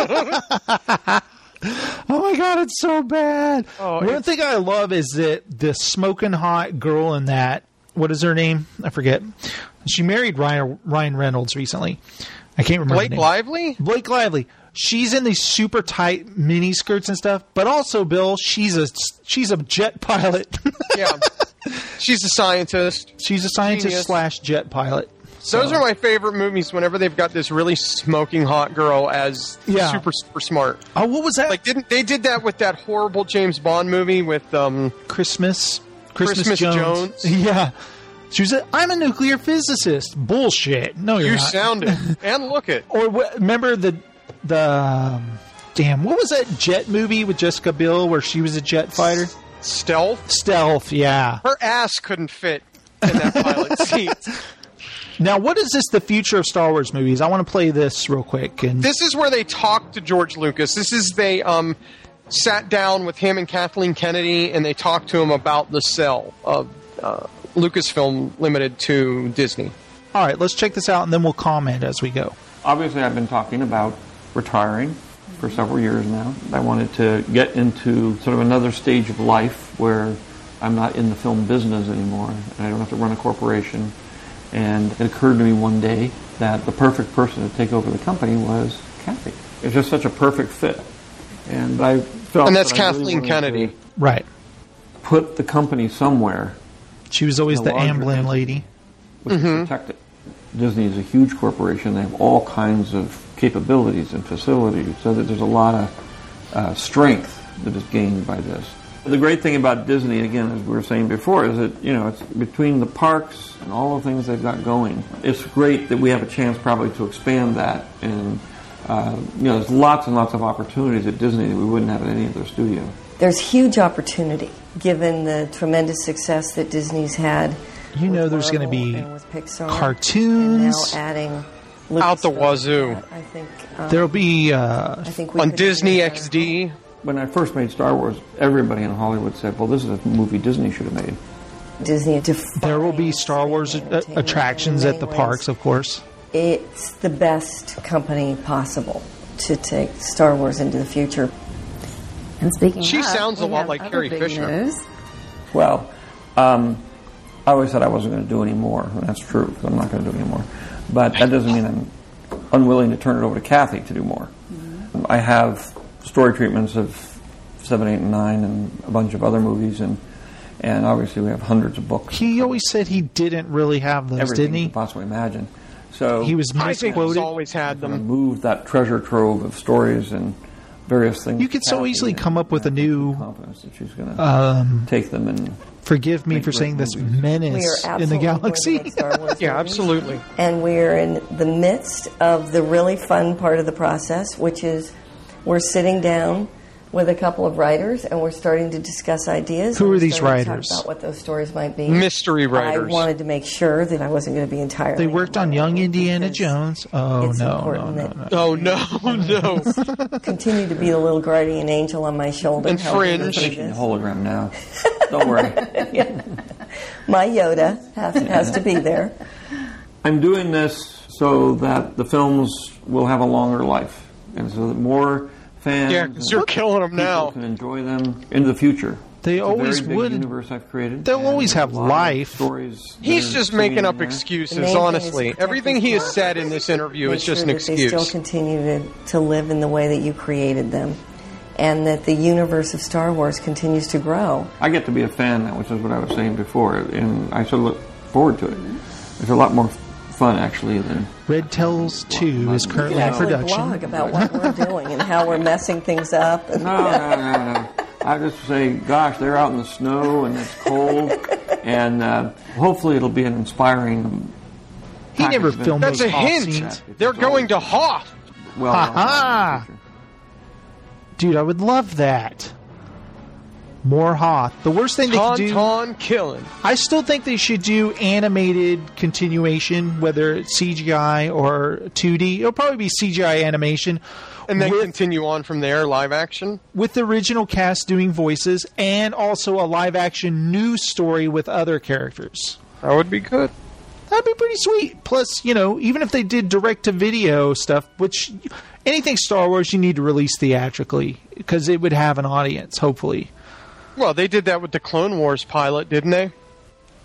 my god, it's so bad. One thing I love is that the smoking hot girl in that what is her name? I forget. She married Ryan Reynolds recently. I can't remember. Blake Lively? Blake Lively. She's in these super tight mini skirts and stuff, but also, Bill, she's a jet pilot. Yeah. She's a scientist. She's a scientist Genius. / jet pilot. So, Those are my favorite movies whenever they've got this really smoking hot girl as super smart. Oh, what was that? Like, they did that with that horrible James Bond movie with Christmas Christmas Jones. Yeah. She was I'm a nuclear physicist. Bullshit. No, you're You not. sound it and look it. Or remember the damn, what was that jet movie with Jessica Biel where she was a jet fighter? Stealth. Yeah. Her ass couldn't fit in that pilot seat. Now, what is this, the future of Star Wars movies? I want to play this real quick. And This is where they talked to George Lucas. This is they sat down with him and Kathleen Kennedy, and they talked to him about the sale of Lucasfilm Limited to Disney. all right, let's check this out, and then we'll comment as we go. Obviously, I've been talking about retiring for several years now. I wanted to get into sort of another stage of life where I'm not in the film business anymore, and I don't have to run a corporation. And it occurred to me one day that the perfect person to take over the company was Kathy. It's just such a perfect fit. And I felt And that's that I really Kathleen wanted Kennedy. to Right. put the company somewhere She was always The the larger Amblin entity. lady. which is protected. Disney is a huge corporation. They have all kinds of capabilities and facilities, so that there's a lot of strength that is gained by this. The great thing about Disney, again, as we were saying before, is that, it's between the parks and all the things they've got going. It's great that we have a chance probably to expand that. And, there's lots and lots of opportunities at Disney that we wouldn't have at any other studio. There's huge opportunity, given the tremendous success that Disney's had. You know with there's going to Marvel be and with Pixar, cartoons. and now adding Out the Lucasfilm. wazoo. I think There'll be I think we On could do Disney better. XD. When I first made Star Wars, everybody in Hollywood said, well, this is a movie Disney should have made. Disney there will be Star Wars attractions at the parks, of course. It's the best company possible to take Star Wars into the future. And speaking She of, sounds a we lot have like other Carrie big Fisher. news. Well, I always said I wasn't going to do any more, and that's true, because I'm not going to do any more. But that doesn't mean I'm unwilling to turn it over to Kathy to do more. Mm-hmm. I have story treatments of 7, 8, and 9, and a bunch of other movies, and obviously we have hundreds of books. He always said he didn't really have those, Everything didn't you he? could possibly imagine. So He was I think he's misquoted. always had them. moved that treasure trove of stories and various things. You could to so Kathy, easily and come up with a new, confidence that she's going to take them and forgive me Make for great saying this, movies. We are menace in absolutely the going to galaxy. make Star Wars Yeah, movies. absolutely. And we're in the midst of the really fun part of the process, which is we're sitting down with a couple of writers and we're starting to discuss ideas. Who and are we're these starting to writers? Talk about what those stories might be. Mystery writers. I wanted to make sure that I wasn't going to be entirely. They worked on Young Indiana because Jones. Oh, it's no, important no, that Oh, no. continue to be the little guardian angel on my shoulder. And helping me Fringe. through taking the this. hologram now. Don't worry. My Yoda has to be there. I'm doing this so that the films will have a longer life, and so that more fans Yeah, because you're and killing them people now. can enjoy them into the future. They It's a always very big would. universe I've created. They'll and always there's have a lot of life. Stories that He's are just sitting making in up there. The excuses, main thing is honestly. protecting Everything he has Star said Wars. in this interview Make is just sure an that they still excuse. continue to live in the way that you created them, and that the universe of Star Wars continues to grow. I get to be a fan now, which is what I was saying before, and I sort of look forward to it. It's a lot more fun, actually, than... Red Tells 2 is You currently can in actually production. blog about what we're doing and how we're messing things up. And No. I just say, gosh, they're out in the snow and it's cold, and hopefully it'll be an inspiring... He never package. filmed That's those a Hoth hint. scenes. They're going to Hoth. Well, Ha-ha! Dude, I would love that. More Hoth. The worst thing they could do... Tauntaun killing. I still think they should do animated continuation, whether it's CGI or 2D. It'll probably be CGI animation. And then with, continue on from there, live action. with the original cast doing voices, and also a live-action news story with other characters. That would be good. That'd be pretty sweet. Plus, even if they did direct-to-video stuff, which anything Star Wars you need to release theatrically, because it would have an audience, hopefully. Well, they did that with the Clone Wars pilot, didn't they?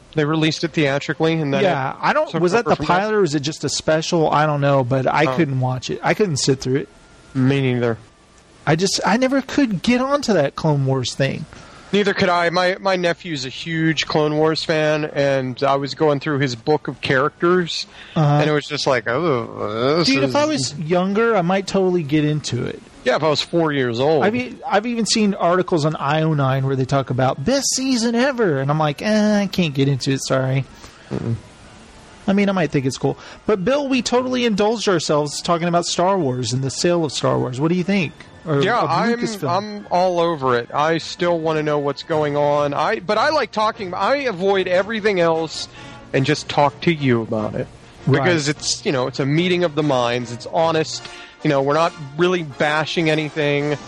They released it theatrically, and then I don't. Was that the pilot or was it just a special? I don't know, but I couldn't watch it. I couldn't sit through it. Me neither. I never could get onto that Clone Wars thing. Neither could I. My nephew's a huge Clone Wars fan, and I was going through his book of characters, and it was just like, dude, if I was younger, I might totally get into it. Yeah, if I was 4 years old. I've even seen articles on IO9 where they talk about best season ever, and I'm like, I can't get into it, sorry. I mean, I might think it's cool. But, Bill, we totally indulged ourselves talking about Star Wars and the sale of Star Wars. What do you think? I'm all over it. I still want to know what's going on. But I like talking. I avoid everything else and just talk to you about it. Because it's a meeting of the minds. It's honest. We're not really bashing anything.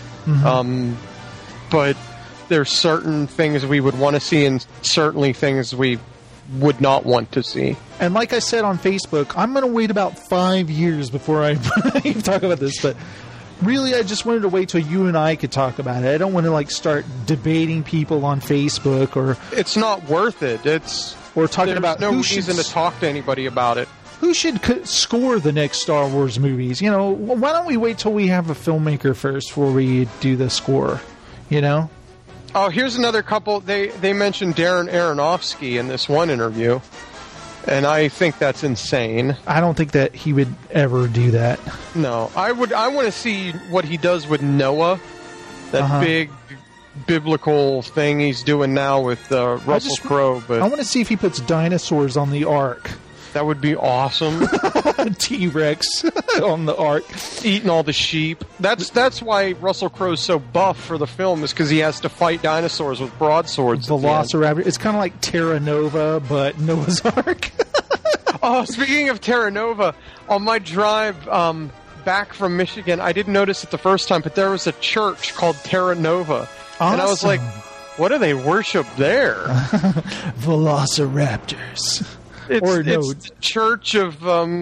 But there's certain things we would want to see and certainly things we would not want to see. And like I said on Facebook, I'm going to wait about 5 years before I even talk about this. But really, I just wanted to wait till you and I could talk about it. I don't want to start debating people on Facebook or. It's not worth it. There's no reason to talk to anybody about it. Who should score the next Star Wars movies? Why don't we wait till we have a filmmaker first before we do the score? Oh, here's another couple. They mentioned Darren Aronofsky in this one interview, and I think that's insane. I don't think that he would ever do that. No, I want to see what he does with Noah, that big biblical thing he's doing now with Russell Crowe. But I want to see if he puts dinosaurs on the Ark. That would be awesome. T-Rex on the Ark. Eating all the sheep. That's why Russell Crowe's so buff for the film, is because he has to fight dinosaurs with broadswords. Velociraptor. It's kind of like Terra Nova, but Noah's Ark. Oh, speaking of Terra Nova, on my drive back from Michigan, I didn't notice it the first time, but there was a church called Terra Nova. Awesome. And I was like, what do they worship there? Velociraptors. It's the church of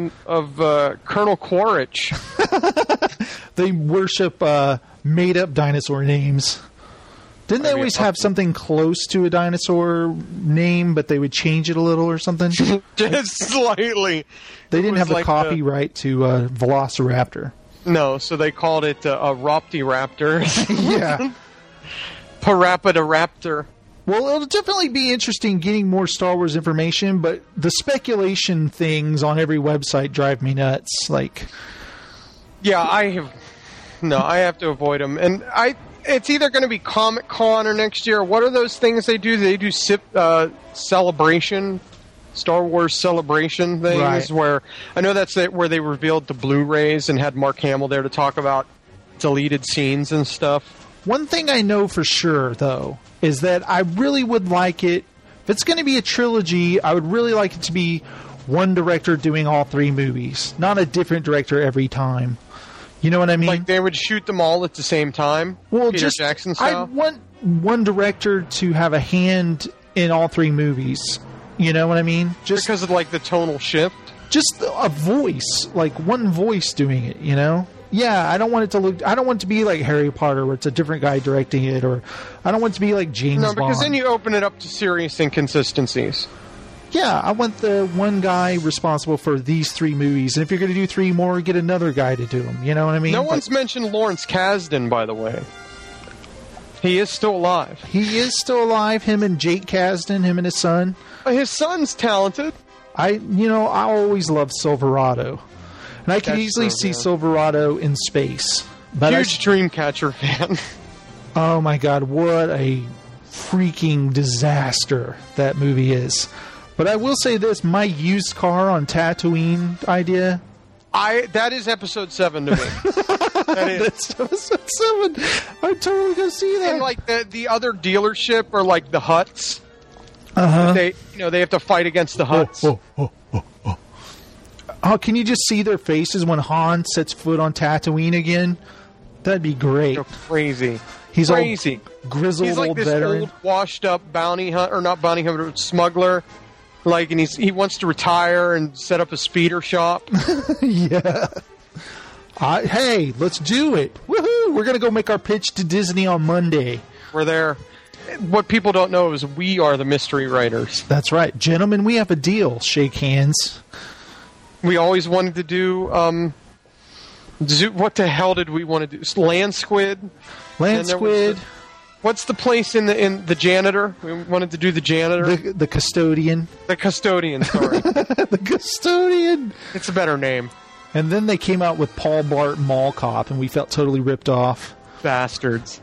Colonel Quaritch. They worship made-up dinosaur names. Didn't they always have something close to a dinosaur name, but they would change it a little or something? Just slightly. They didn't have the copyright to Velociraptor. No, so they called it a Roptiraptor. Yeah. Parapidoraptor. Well, it'll definitely be interesting getting more Star Wars information, but the speculation things on every website drive me nuts. Yeah, I have to avoid them. And it's either going to be Comic-Con or next year. What are those things they do? They do celebration, Star Wars celebration things, right. Where I know that's where they revealed the Blu-rays and had Mark Hamill there to talk about deleted scenes and stuff. One thing I know for sure, though, is that I really would like it. If it's going to be a trilogy, I would really like it to be one director doing all three movies, not a different director every time. You know what I mean? Like they would shoot them all at the same time? Well, Peter Jackson style? I want one director to have a hand in all three movies. You know what I mean? Just because of the tonal shift? Just a voice, one voice doing it, Yeah, I don't want it to be like Harry Potter where it's a different guy directing it, or I don't want it to be like James Bond. No, because then you open it up to serious inconsistencies. Yeah, I want the one guy responsible for these three movies, and if you're going to do three more, get another guy to do them. You know what I mean? No one's mentioned Lawrence Kasdan, by the way. He is still alive. He is still alive, him and Jake Kasdan, him and his son. His son's talented. I always loved Silverado. And I could easily see Silverado in space. But huge Dreamcatcher fan. Oh my God, what a freaking disaster that movie is. But I will say this, my used car on Tatooine idea. That is episode 7 to me. That is. That's episode 7. I'm totally going to see that. And the other dealership are the Hutts. Uh-huh. They have to fight against the Hutts. Oh, can you just see their faces when Han sets foot on Tatooine again? That'd be great. They're crazy. He's crazy. Grizzled He's like old this veteran. Old, washed-up bounty hunter, or not bounty hunter, smuggler. And he wants to retire and set up a speeder shop. Yeah. Hey, let's do it. Woohoo! We're going to go make our pitch to Disney on Monday. We're there. what people don't know is we are the mystery writers. That's right. Gentlemen, we have a deal. Shake hands. We always wanted to do, what the hell did we want to do? Land Squid? Land Squid. What's the place in the janitor? We wanted to do the janitor. The custodian. The custodian, sorry. The custodian. It's a better name. And then they came out with Paul Blart Mall Cop, and we felt totally ripped off. Bastards.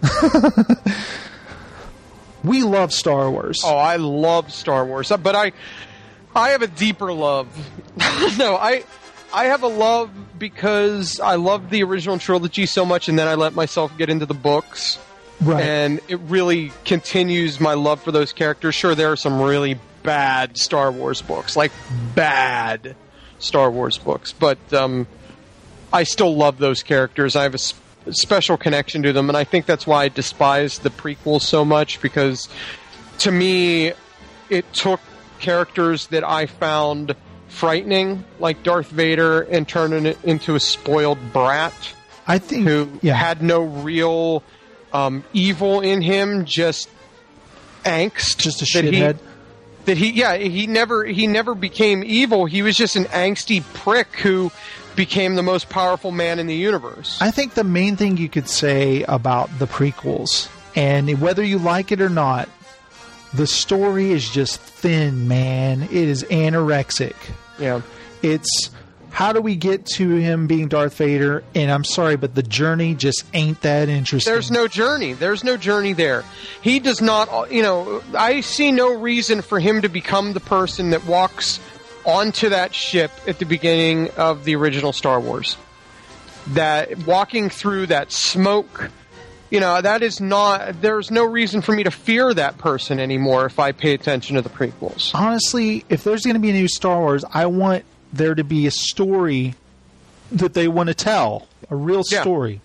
We love Star Wars. Oh, I love Star Wars. But I have a deeper love. No, I have a love because I love the original trilogy so much, and then I let myself get into the books. Right. And it really continues my love for those characters. Sure, there are some really bad Star Wars books, like bad Star Wars books, but I still love those characters. I have a special connection to them, and I think that's why I despise the prequels so much, because to me, it took characters that I found frightening, like Darth Vader, and turned it into a spoiled brat. I think who had no real evil in him, just angst, just a shithead. He never became evil. He was just an angsty prick who became the most powerful man in the universe. I think the main thing you could say about the prequels, and whether you like it or not, the story is just thin, man. It is anorexic. Yeah. It's how do we get to him being Darth Vader? And I'm sorry, but the journey just ain't that interesting. There's no journey. There's no journey there. He does not, I see no reason for him to become the person that walks onto that ship at the beginning of the original Star Wars. That walking through that smoke, that is not, there's no reason for me to fear that person anymore if I pay attention to the prequels. Honestly, if there's going to be a new Star Wars, I want there to be a story that they want to tell. A real story.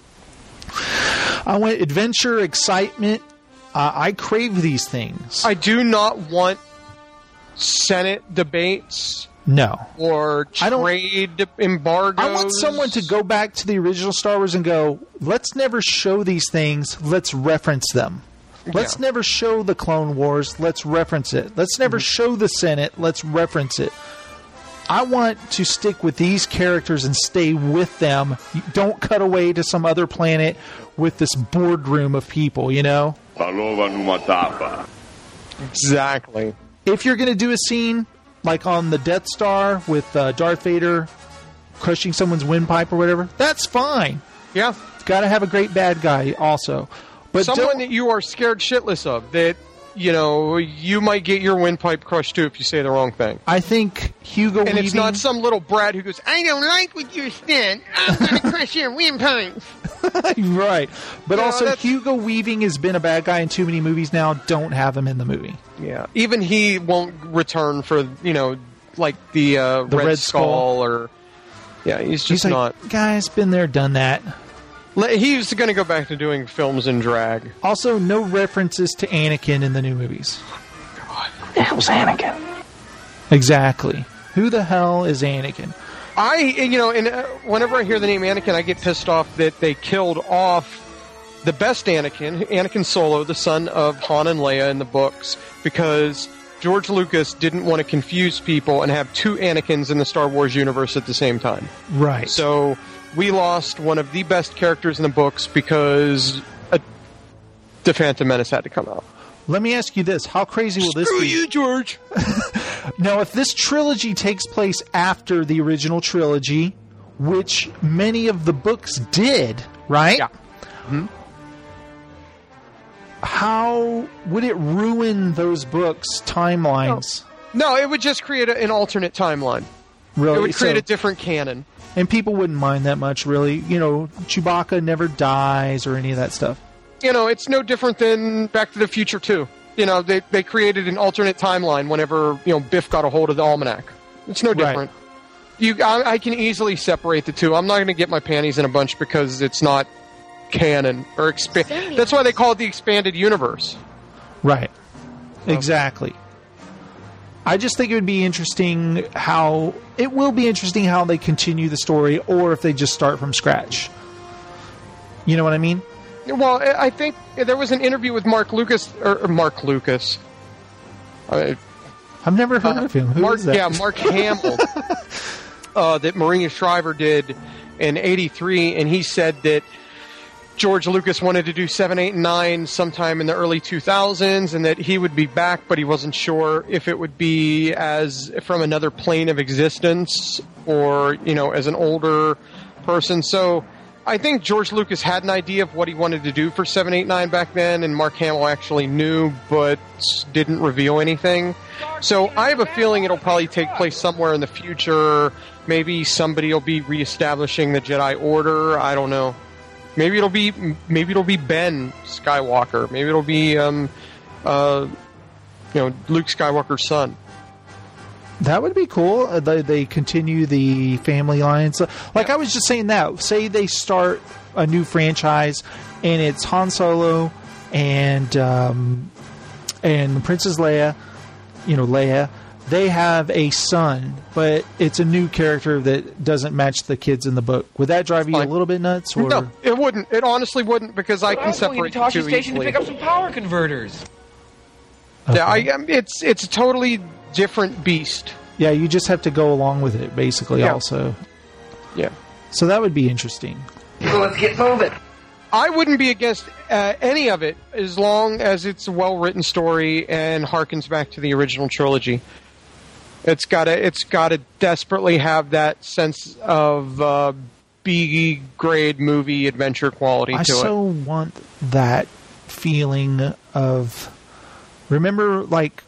I want adventure, excitement. I crave these things. I do not want Senate debates. No. Or trade embargoes. I want someone to go back to the original Star Wars and go, let's never show these things, let's reference them. Let's never show the Clone Wars, let's reference it. Let's never show the Senate, let's reference it. I want to stick with these characters and stay with them. Don't cut away to some other planet with this boardroom of people, Exactly. If you're going to do a scene like on the Death Star with Darth Vader crushing someone's windpipe or whatever, that's fine. Yeah. Got to have a great bad guy also. But someone that you are scared shitless of, that you might get your windpipe crushed too if you say the wrong thing. I think Hugo Weaving... And it's not some little brat who goes, I don't like what you said. I'm going to crush your windpipe. Right. But also, Hugo Weaving has been a bad guy in too many movies now. Don't have him in the movie. Yeah. Even he won't return for, like the Red Skull or... Yeah, he's not... Guys, been there, done that. He's going to go back to doing films in drag. Also, no references to Anakin in the new movies. God, who the hell's Anakin? Exactly. Who the hell is Anakin? Whenever I hear the name Anakin, I get pissed off that they killed off the best Anakin Solo, the son of Han and Leia in the books, because George Lucas didn't want to confuse people and have two Anakins in the Star Wars universe at the same time. Right. So we lost one of the best characters in the books because The Phantom Menace had to come out. Let me ask you this. How crazy will this be? Screw you, George! Now, if this trilogy takes place after the original trilogy, which many of the books did, right? Yeah. Mm-hmm. How would it ruin those books' timelines? No, it would just create an alternate timeline. Really? It would create a different canon. And people wouldn't mind that much, really. Chewbacca never dies or any of that stuff. It's no different than Back to the Future 2. They created an alternate timeline whenever, Biff got a hold of the almanac. It's no different. Right. I can easily separate the two. I'm not going to get my panties in a bunch because it's not canon or that's why they call it the expanded universe. Right. Exactly. I just think it would be interesting how they continue the story, or if they just start from scratch. You know what I mean? Well, I think there was an interview with Mark Lucas. I've never heard of him. Who is that? Yeah, Mark Hamill. That Maria Shriver did in '83, and he said that George Lucas wanted to do 7, 8, and 9 sometime in the early 2000s, and that he would be back, but he wasn't sure if it would be as from another plane of existence or, as an older person. So I think George Lucas had an idea of what he wanted to do for 7, 8, 9 back then, and Mark Hamill actually knew but didn't reveal anything. So I have a feeling it'll probably take place somewhere in the future. Maybe somebody will be reestablishing the Jedi Order. I don't know. Maybe it'll be Ben Skywalker. Maybe it'll be Luke Skywalker's son. That would be cool. They continue the family lines. I was just saying that. Say they start a new franchise, and it's Han Solo and Princess Leia. Leia. They have a son, but it's a new character that doesn't match the kids in the book. Would that drive you a little bit nuts? Or? No, it wouldn't. It honestly wouldn't, because I can separate the two station easily. to pick up some power converters. Okay. Yeah, it's a totally different beast. Yeah, you just have to go along with it, basically. Yeah. Also, yeah. So that would be interesting. So let's get moving. I wouldn't be against any of it as long as it's a well-written story and harkens back to the original trilogy. It's gotta desperately have that sense of B-grade movie adventure quality to it. I so want that feeling of, remember,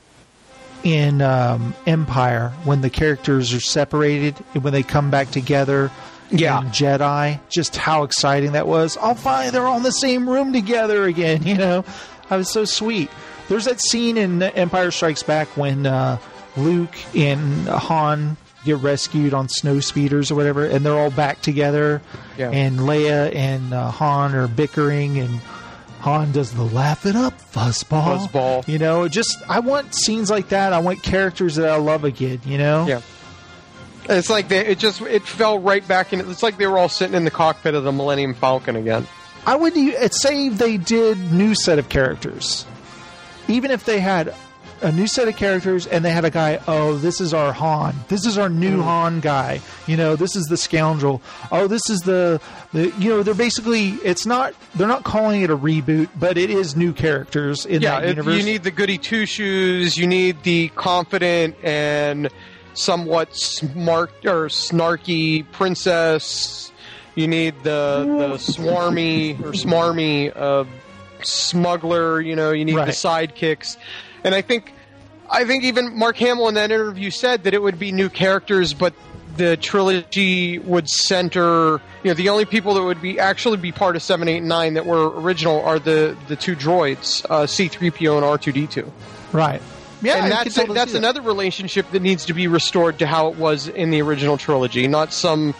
in Empire, when the characters are separated and when they come back together. Yeah. In Jedi, just how exciting that was. Oh, finally, they're all in the same room together again. I was so sweet. There's that scene in Empire Strikes Back when Luke and Han get rescued on snow speeders or whatever, and they're all back together. Yeah. And Leia and Han are bickering, and Han does the laugh it up fuzzball. I want scenes like that. I want characters that I love again. Yeah. It's like it fell right back in. It's like they were all sitting in the cockpit of the Millennium Falcon again. I would say they did new set of characters. Even if they had a new set of characters and they had a guy, this is our Han. This is our new Han guy. This is the scoundrel. This is they're basically, they're not calling it a reboot, but it is new characters in that universe. You need the goody two-shoes. You need the confident and somewhat smart or snarky princess. You need the swarmy or smarmy smuggler. You need the sidekicks. And I think even Mark Hamill in that interview said that it would be new characters, but the trilogy would center. The only people that would actually be part of 7, 8, and 9 that were original are the two droids, C-3PO and R2-D2. Right. Yeah, and that's another relationship that needs to be restored to how it was in the original trilogy, not some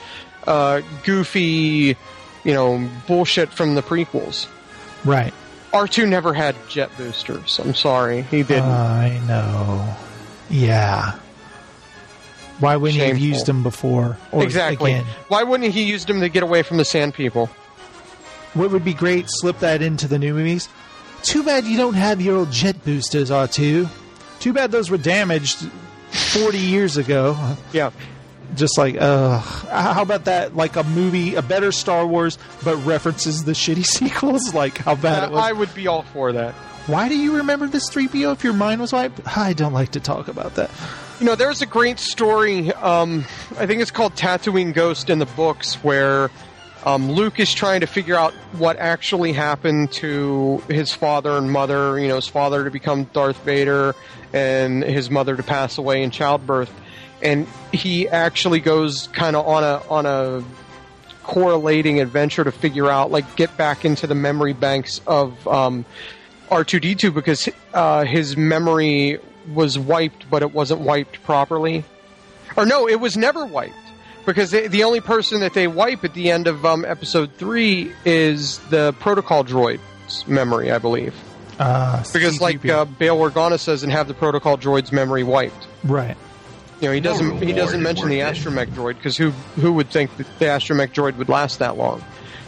goofy, bullshit from the prequels. Right. R2 never had jet boosters. I'm sorry, he didn't. I know. Yeah. Why wouldn't he have used them before? Exactly. Again? Why wouldn't he use them to get away from the Sand People? What would be great? Slip that into the new movies. Too bad you don't have your old jet boosters, R2. Too bad those were damaged 40 years ago. Yeah. Just how about that? Like a movie, a better Star Wars, but references the shitty sequels? How bad it was? I would be all for that. Why do you remember this 3PO if your mind was wiped? I don't like to talk about that. There's a great story, I think it's called Tatooine Ghost in the books, where Luke is trying to figure out what actually happened to his father and mother, his father to become Darth Vader and his mother to pass away in childbirth. And he actually goes kind of on a correlating adventure to figure out, get back into the memory banks of R2-D2, because his memory was wiped, but it wasn't wiped properly. Or no, it was never wiped. Because the only person that they wipe at the end of Episode 3 is the protocol droid's memory, I believe. Because Bail Organa says, and have the protocol droid's memory wiped. Right. He doesn't mention the astromech droid, because who would think that the astromech droid would last that long?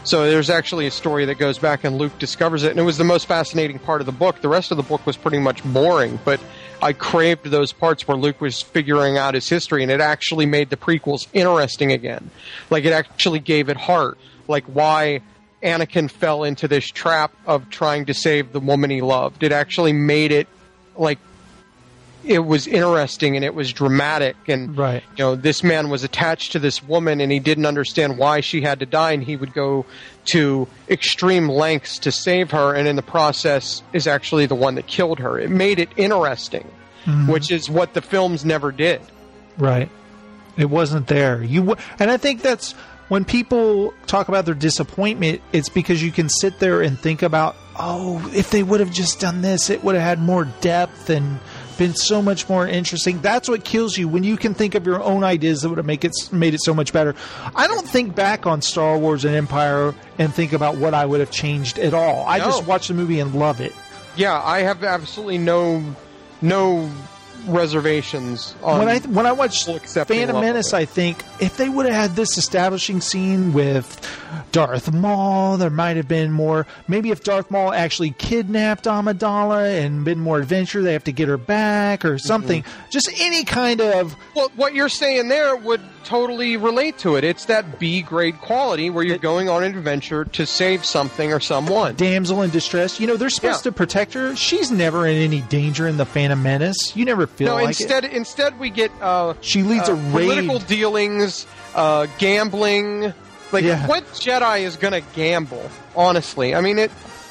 So there's actually a story that goes back and Luke discovers it, and it was the most fascinating part of the book. The rest of the book was pretty much boring, but I craved those parts where Luke was figuring out his history, and it actually made the prequels interesting again. Like, it actually gave it heart. Like, why Anakin fell into this trap of trying to save the woman he loved. It actually made it, like, it was interesting and it was dramatic, and right. This man was attached to this woman and he didn't understand why she had to die, and he would go to extreme lengths to save her, and in the process is actually the one that killed her. It made it interesting, which is what the films never did. Right. It wasn't there. And I think that's when people talk about their disappointment, it's because you can sit there and think about, oh, if they would have just done this, it would have had more depth and been so much more interesting. That's what kills you, when you can think of your own ideas that would have made it so much better. I don't think back on Star Wars and Empire and think about what I would have changed at all. I just watch the movie and love it. Yeah, I have absolutely no reservations on when I watch Phantom Menace. I think if they would have had this establishing scene with Darth Maul, there might have been more. Maybe if Darth Maul actually kidnapped Amidala and been more adventure, they have to get her back or something. Just any kind of... Well, what you're saying there would totally relate to it. It's that B-grade quality where you're going on an adventure to save something or someone. Damsel in distress. They're supposed to protect her. She's never in any danger in the Phantom Menace. You never feel like it. Instead we get she leads a raid. Political dealings, gambling. What Jedi is going to gamble? Honestly, I mean,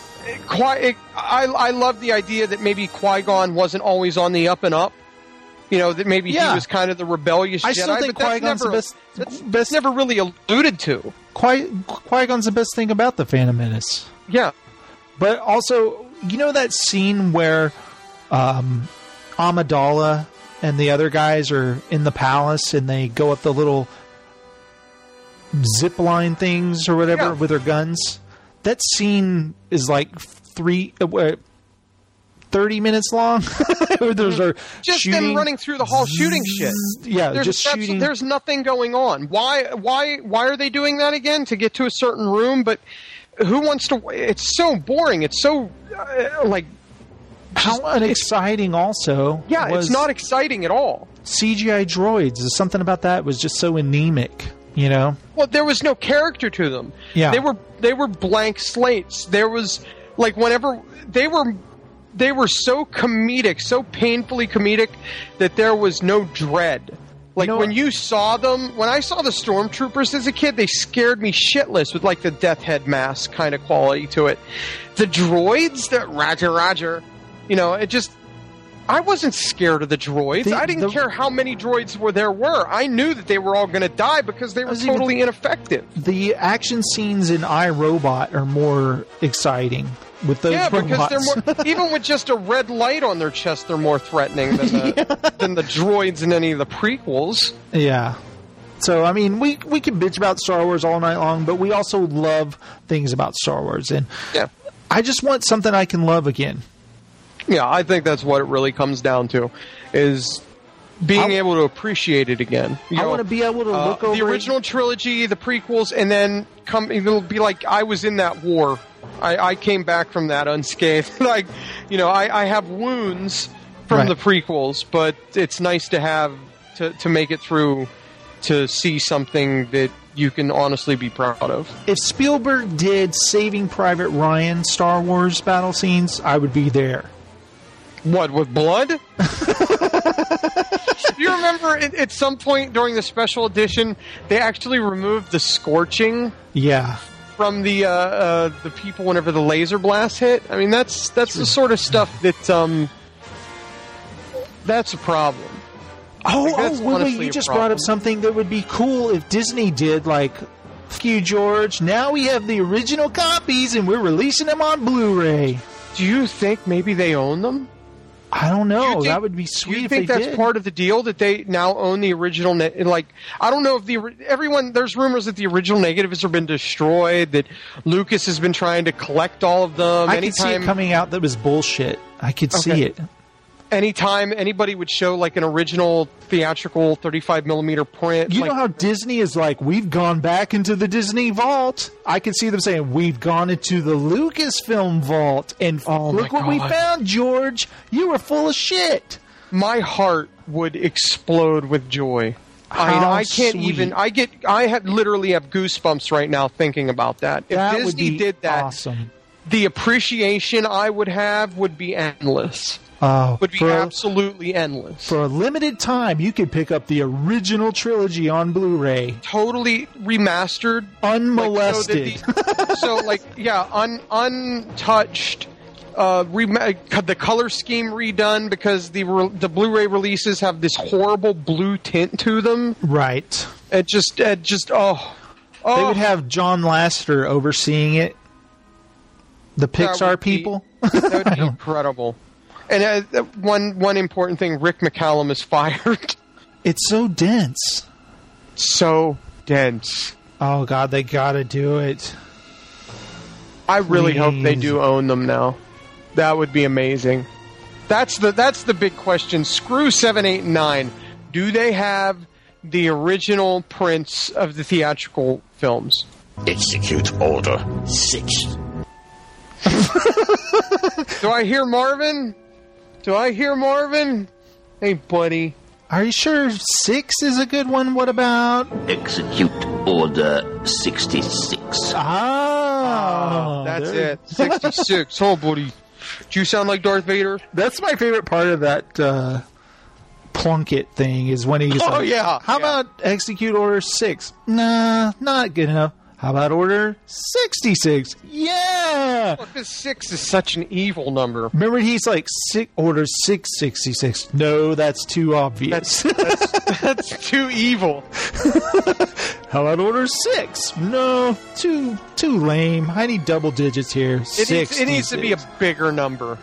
I love the idea that maybe Qui-Gon wasn't always on the up and up. That maybe he was kind of the rebellious Jedi. I still think Qui-Gon's the best. Never really alluded to. Qui-Gon's the best thing about the Phantom Menace. Yeah, but also, that scene where Amidala and the other guys are in the palace and they go up the little zip line things or whatever with their guns. That scene is like 30 minutes long. There's just shooting, them running through the hall shooting shit. Yeah, shooting. There's nothing going on. Why are they doing that again? To get to a certain room? But who wants to? It's so boring. It's so how unexciting. Also, it's not exciting at all. CGI droids. Something about that was just so anemic. Well, there was no character to them. Yeah, they were blank slates. There was whenever they were so comedic, so painfully comedic that there was no dread. When you saw them, when I saw the stormtroopers as a kid, they scared me shitless with the Death Head mask kind of quality to it. The droids, that Roger, it just... I wasn't scared of the droids. I didn't care how many droids there were. I knew that they were all going to die because they were totally ineffective. The action scenes in iRobot are more exciting with those robots. Because they're more... even with just a red light on their chest, they're more threatening than the droids in any of the prequels. Yeah. So, I mean, we can bitch about Star Wars all night long, but we also love things about Star Wars. And I just want something I can love again. Yeah, I think that's what it really comes down to, is being able to appreciate it again. I want to be able to look over the original trilogy, the prequels, and then it'll be like I was in that war. I came back from that unscathed. I have wounds from the prequels, but it's nice to have to make it through to see something that you can honestly be proud of. If Spielberg did Saving Private Ryan Star Wars battle scenes, I would be there. What, with blood? Do you remember at some point during the special edition, they actually removed the scorching? Yeah. From the people whenever the laser blast hit? I mean, that's the sort of stuff that that's a problem. Wait, you just brought up something that would be cool if Disney did, fuck you, George. Now we have the original copies and we're releasing them on Blu-ray. Do you think maybe they own them? I don't know. That would be sweet if they did. Do you think that's part of the deal, that they now own the original? I don't know if there's rumors that the original negatives have been destroyed, that Lucas has been trying to collect all of them. I could see it coming out that was bullshit. I could see it. anytime anybody would show like an original theatrical 35mm print. You like, know how Disney is like, we've gone back into the Disney vault. I can see them saying, we've gone into the Lucasfilm vault, and look what we found, George. You were full of shit. My heart would explode with joy. I can't even. I literally have goosebumps right now thinking about that. If That Disney would be did that, awesome. The appreciation I would have would be endless. Would be absolutely endless. For a limited time, you could pick up the original trilogy on Blu-ray. Totally remastered. Unmolested. Untouched. The color scheme redone because the Blu-ray releases have this horrible blue tint to them. Right. They would have John Lasseter overseeing it. The Pixar people. That would be incredible. And one important thing, Rick McCallum is fired. It's so dense. So dense. Oh, God, they gotta do it. I really hope they do own them now. That would be amazing. That's the big question. Screw 7, 8, and 9. Do they have the original prints of the theatrical films? Execute Order 6. Do I hear Marvin? Hey, buddy. Are you sure 6 is a good one? What about... Execute Order 66. That's it. 66. Oh, buddy. Do you sound like Darth Vader? That's my favorite part of that Plunkett thing is when he's how about Execute Order 6? Nah, not good enough. How about Order 66? Yeah! Because 6 is such an evil number. Remember, he's like, Order 666. No, that's too obvious. That's too evil. How about Order 6? No, too lame. I need double digits here. It needs to be a bigger number.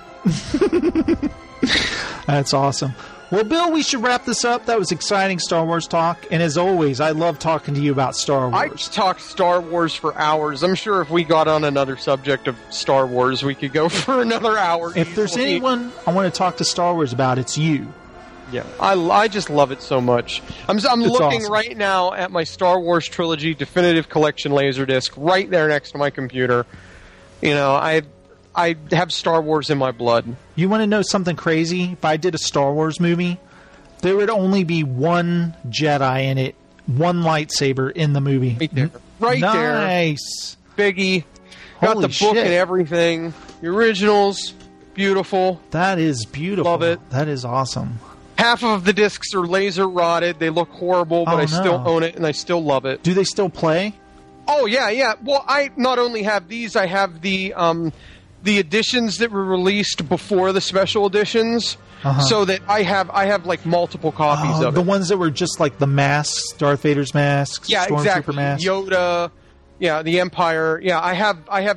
That's awesome. Well, Bill, we should wrap this up. That was exciting Star Wars talk. And as always, I love talking to you about Star Wars. I could talk Star Wars for hours. I'm sure if we got on another subject of Star Wars, we could go for another hour. If there's anyone I want to talk to Star Wars about, it's you. Yeah, I just love it so much. I'm looking awesome. right now at my Star Wars Trilogy Definitive Collection Laserdisc right there next to my computer. You know, I have Star Wars in my blood. You want to know something crazy? If I did a Star Wars movie, there would only be one Jedi in it, one lightsaber in the movie. Right there. Nice. Biggie. Got Holy the book shit. and everything. The originals. Beautiful. That is beautiful. Love it. That is awesome. Half of the discs are laser rotted. They look horrible, but I still own it and I still love it. Do they still play? Oh, yeah. Well, I not only have these, I have the editions that were released before the special editions, so that I have like multiple copies of the it. ones that were just like the masks, Darth Vader's masks, Stormtrooper exactly. masks. Yoda, the Empire. Yeah, I have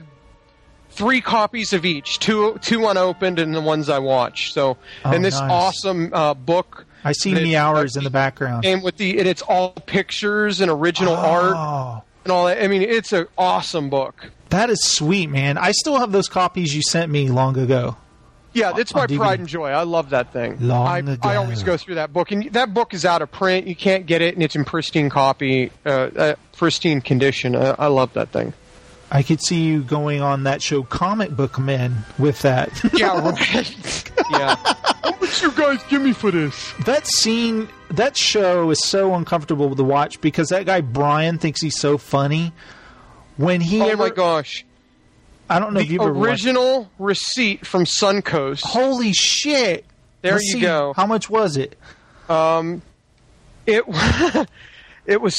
3 copies of each, two unopened, and the ones I watch. So, and this awesome book. I see Meowers in the background. And it's all pictures and original art and all that. I mean, it's an awesome book. That is sweet, man. I still have those copies you sent me long ago. Yeah, that's my pride and joy. I love that thing. I always go through that book, and that book is out of print. You can't get it, and it's in pristine pristine condition. I love that thing. I could see you going on that show Comic Book Men with that. Yeah, right. Yeah. How much you guys give me for this? That show is so uncomfortable to watch because that guy Brian thinks he's so funny. When he my gosh. I don't know if you've ever watched original receipt from Suncoast. Holy shit. There you go. How much was it? It was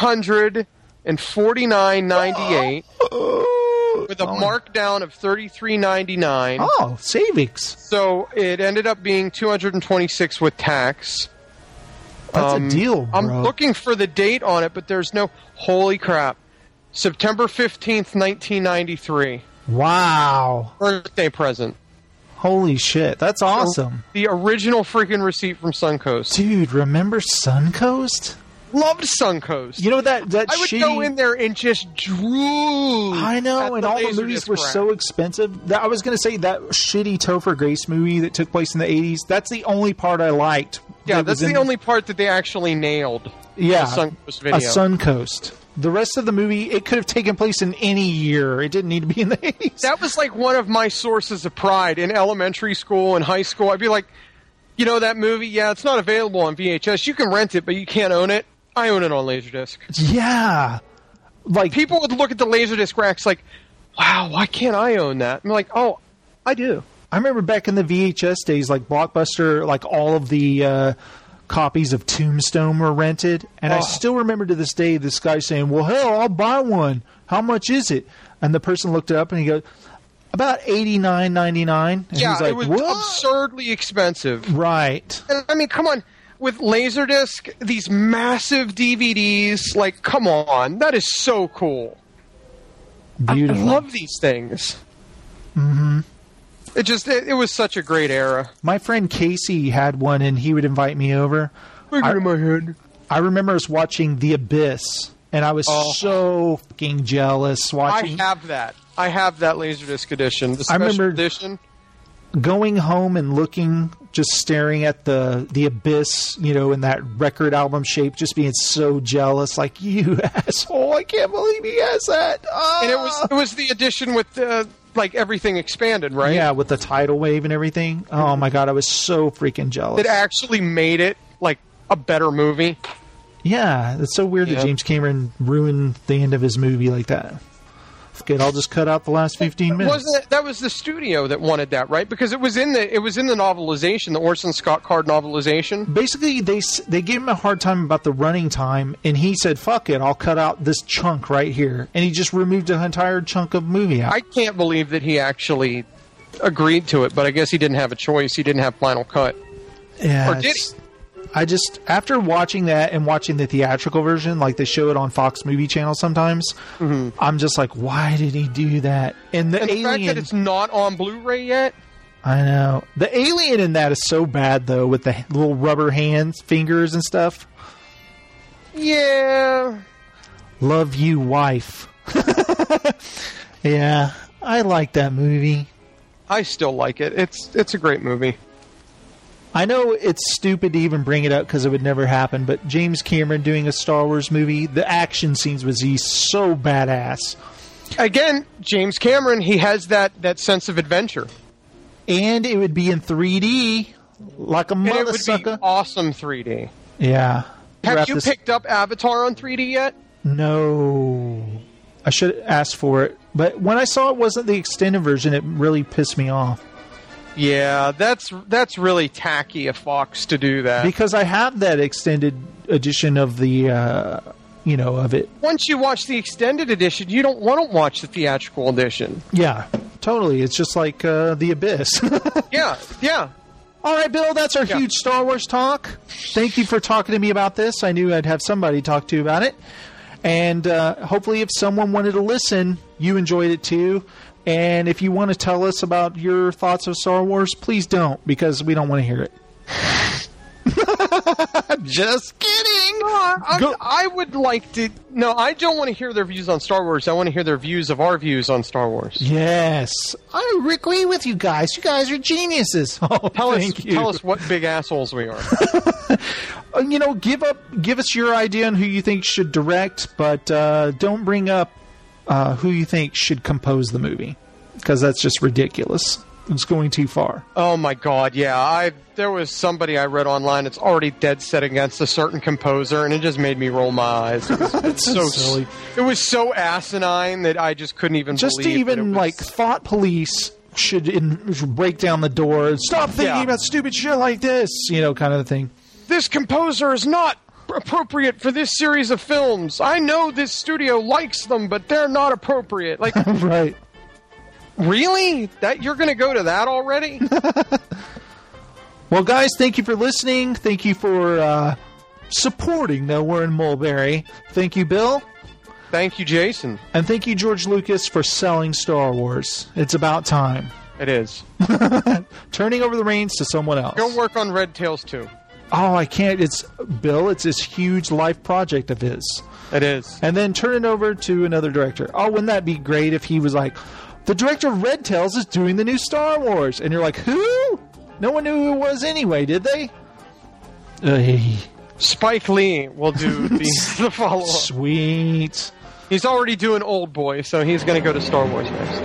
$249.98 with a markdown of $33.99. Oh, savings. So it ended up being $226 with tax. That's a deal, bro. I'm looking for the date on it, but there's no. Holy crap. September 15th, 1993. Wow. Birthday present. Holy shit. That's awesome. The original freaking receipt from Suncoast. Dude, remember Suncoast? Loved Suncoast. You know that I would go in there and just drool. I know, and all the movies were so expensive. I was going to say that shitty Topher Grace movie that took place in the 80s, that's the only part I liked. Yeah, that's the only part that they actually nailed. Yeah, a Suncoast video. A Suncoast. The rest of the movie, it could have taken place in any year. It didn't need to be in the 80s. That was like one of my sources of pride in elementary school and high school. I'd be like, you know that movie? Yeah, it's not available on VHS. You can rent it, but you can't own it. I own it on Laserdisc. Yeah. Like, people would look at the Laserdisc racks like, wow, why can't I own that? I'm like, oh, I do. I remember back in the VHS days, like Blockbuster, like all of the copies of Tombstone were rented. And I still remember to this day this guy saying, well, hell, I'll buy one. How much is it? And the person looked it up and he goes, about $89.99. And yeah, he's like, it was what? absurdly expensive. Right. And, I mean, come on. With Laserdisc, these massive DVDs, like, come on. That is so cool. Beautiful. I love these things. Mm-hmm. It was such a great era. My friend Casey had one, and he would invite me over. In my head. I remember us watching The Abyss, and I was so fucking jealous watching. I have that Laserdisc edition, the special edition. Going home and looking, just staring at the Abyss, you know, in that record album shape, just being so jealous, like, you asshole! I can't believe he has that. Oh. And it was the edition with like everything expanded, right? Yeah, with the tidal wave and everything. Oh my god, I was so freaking jealous. It actually made it like a better movie. Yeah, it's so weird that James Cameron ruined the end of his movie like that. Okay, I'll just cut out the last 15 minutes. That was the studio that wanted that, right? Because it was in the novelization, the Orson Scott Card novelization. Basically, they gave him a hard time about the running time, and he said, "Fuck it, I'll cut out this chunk right here," and he just removed an entire chunk of movie out. I can't believe that he actually agreed to it, but I guess he didn't have a choice. He didn't have final cut. Yeah, or did he? I just, after watching that and watching the theatrical version, like they show it on Fox Movie Channel sometimes, I'm just like, why did he do that? And the fact that it's not on Blu-ray yet? I know. The alien in that is so bad, though, with the little rubber hands, fingers and stuff. Yeah. Love you, wife. Yeah, I like that movie. I still like it. It's a great movie. I know it's stupid to even bring it up because it would never happen, but James Cameron doing a Star Wars movie, the action scenes was so badass. Again, James Cameron, he has that sense of adventure. And it would be in 3D, like a mother sucker. It would be awesome 3D. Yeah. Have you picked up Avatar on 3D yet? No. I should ask for it. But when I saw it wasn't the extended version, it really pissed me off. Yeah, that's really tacky of Fox to do that. Because I have that extended edition of the, of it. Once you watch the extended edition, you don't want to watch the theatrical edition. Yeah, totally. It's just like The Abyss. Yeah. All right, Bill, that's our huge Star Wars talk. Thank you for talking to me about this. I knew I'd have somebody talk to about it. And hopefully if someone wanted to listen, you enjoyed it too. And if you want to tell us about your thoughts of Star Wars, please don't, because we don't want to hear it. Just kidding. I would like to... No, I don't want to hear their views on Star Wars. I want to hear their views of our views on Star Wars. Yes. I agree with you guys. You guys are geniuses. Oh, tell us what big assholes we are. Give us your idea on who you think should direct, but don't bring up who you think should compose the movie, because that's just ridiculous. It's going too far. Oh my god, yeah. There was somebody I read online that's already dead set against a certain composer, and it just made me roll my eyes. It's so silly. It was so asinine that I just couldn't even just believe to even, Thought Police should break down the door and stop thinking about stupid shit like this, kind of thing. This composer is not appropriate for this series of films. I know this studio likes them, but they're not appropriate. Right. Really? That you're going to go to that already? Well, guys, thank you for listening. Thank you for supporting Nowhere in Mulberry. Thank you, Bill. Thank you, Jason. And thank you, George Lucas, for selling Star Wars. It's about time. It is. Turning over the reins to someone else. Go work on Red Tails 2. Oh, I can't. It's Bill. It's this huge life project of his. It is. And then turn it over to another director. Oh, wouldn't that be great if he was like, the director of Red Tails is doing the new Star Wars. And you're like, who? No one knew who it was anyway, did they? Spike Lee will do the follow-up. Sweet. He's already doing Old Boy, so he's going to go to Star Wars next.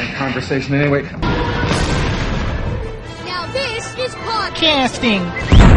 Conversation anyway. Now this is Casting.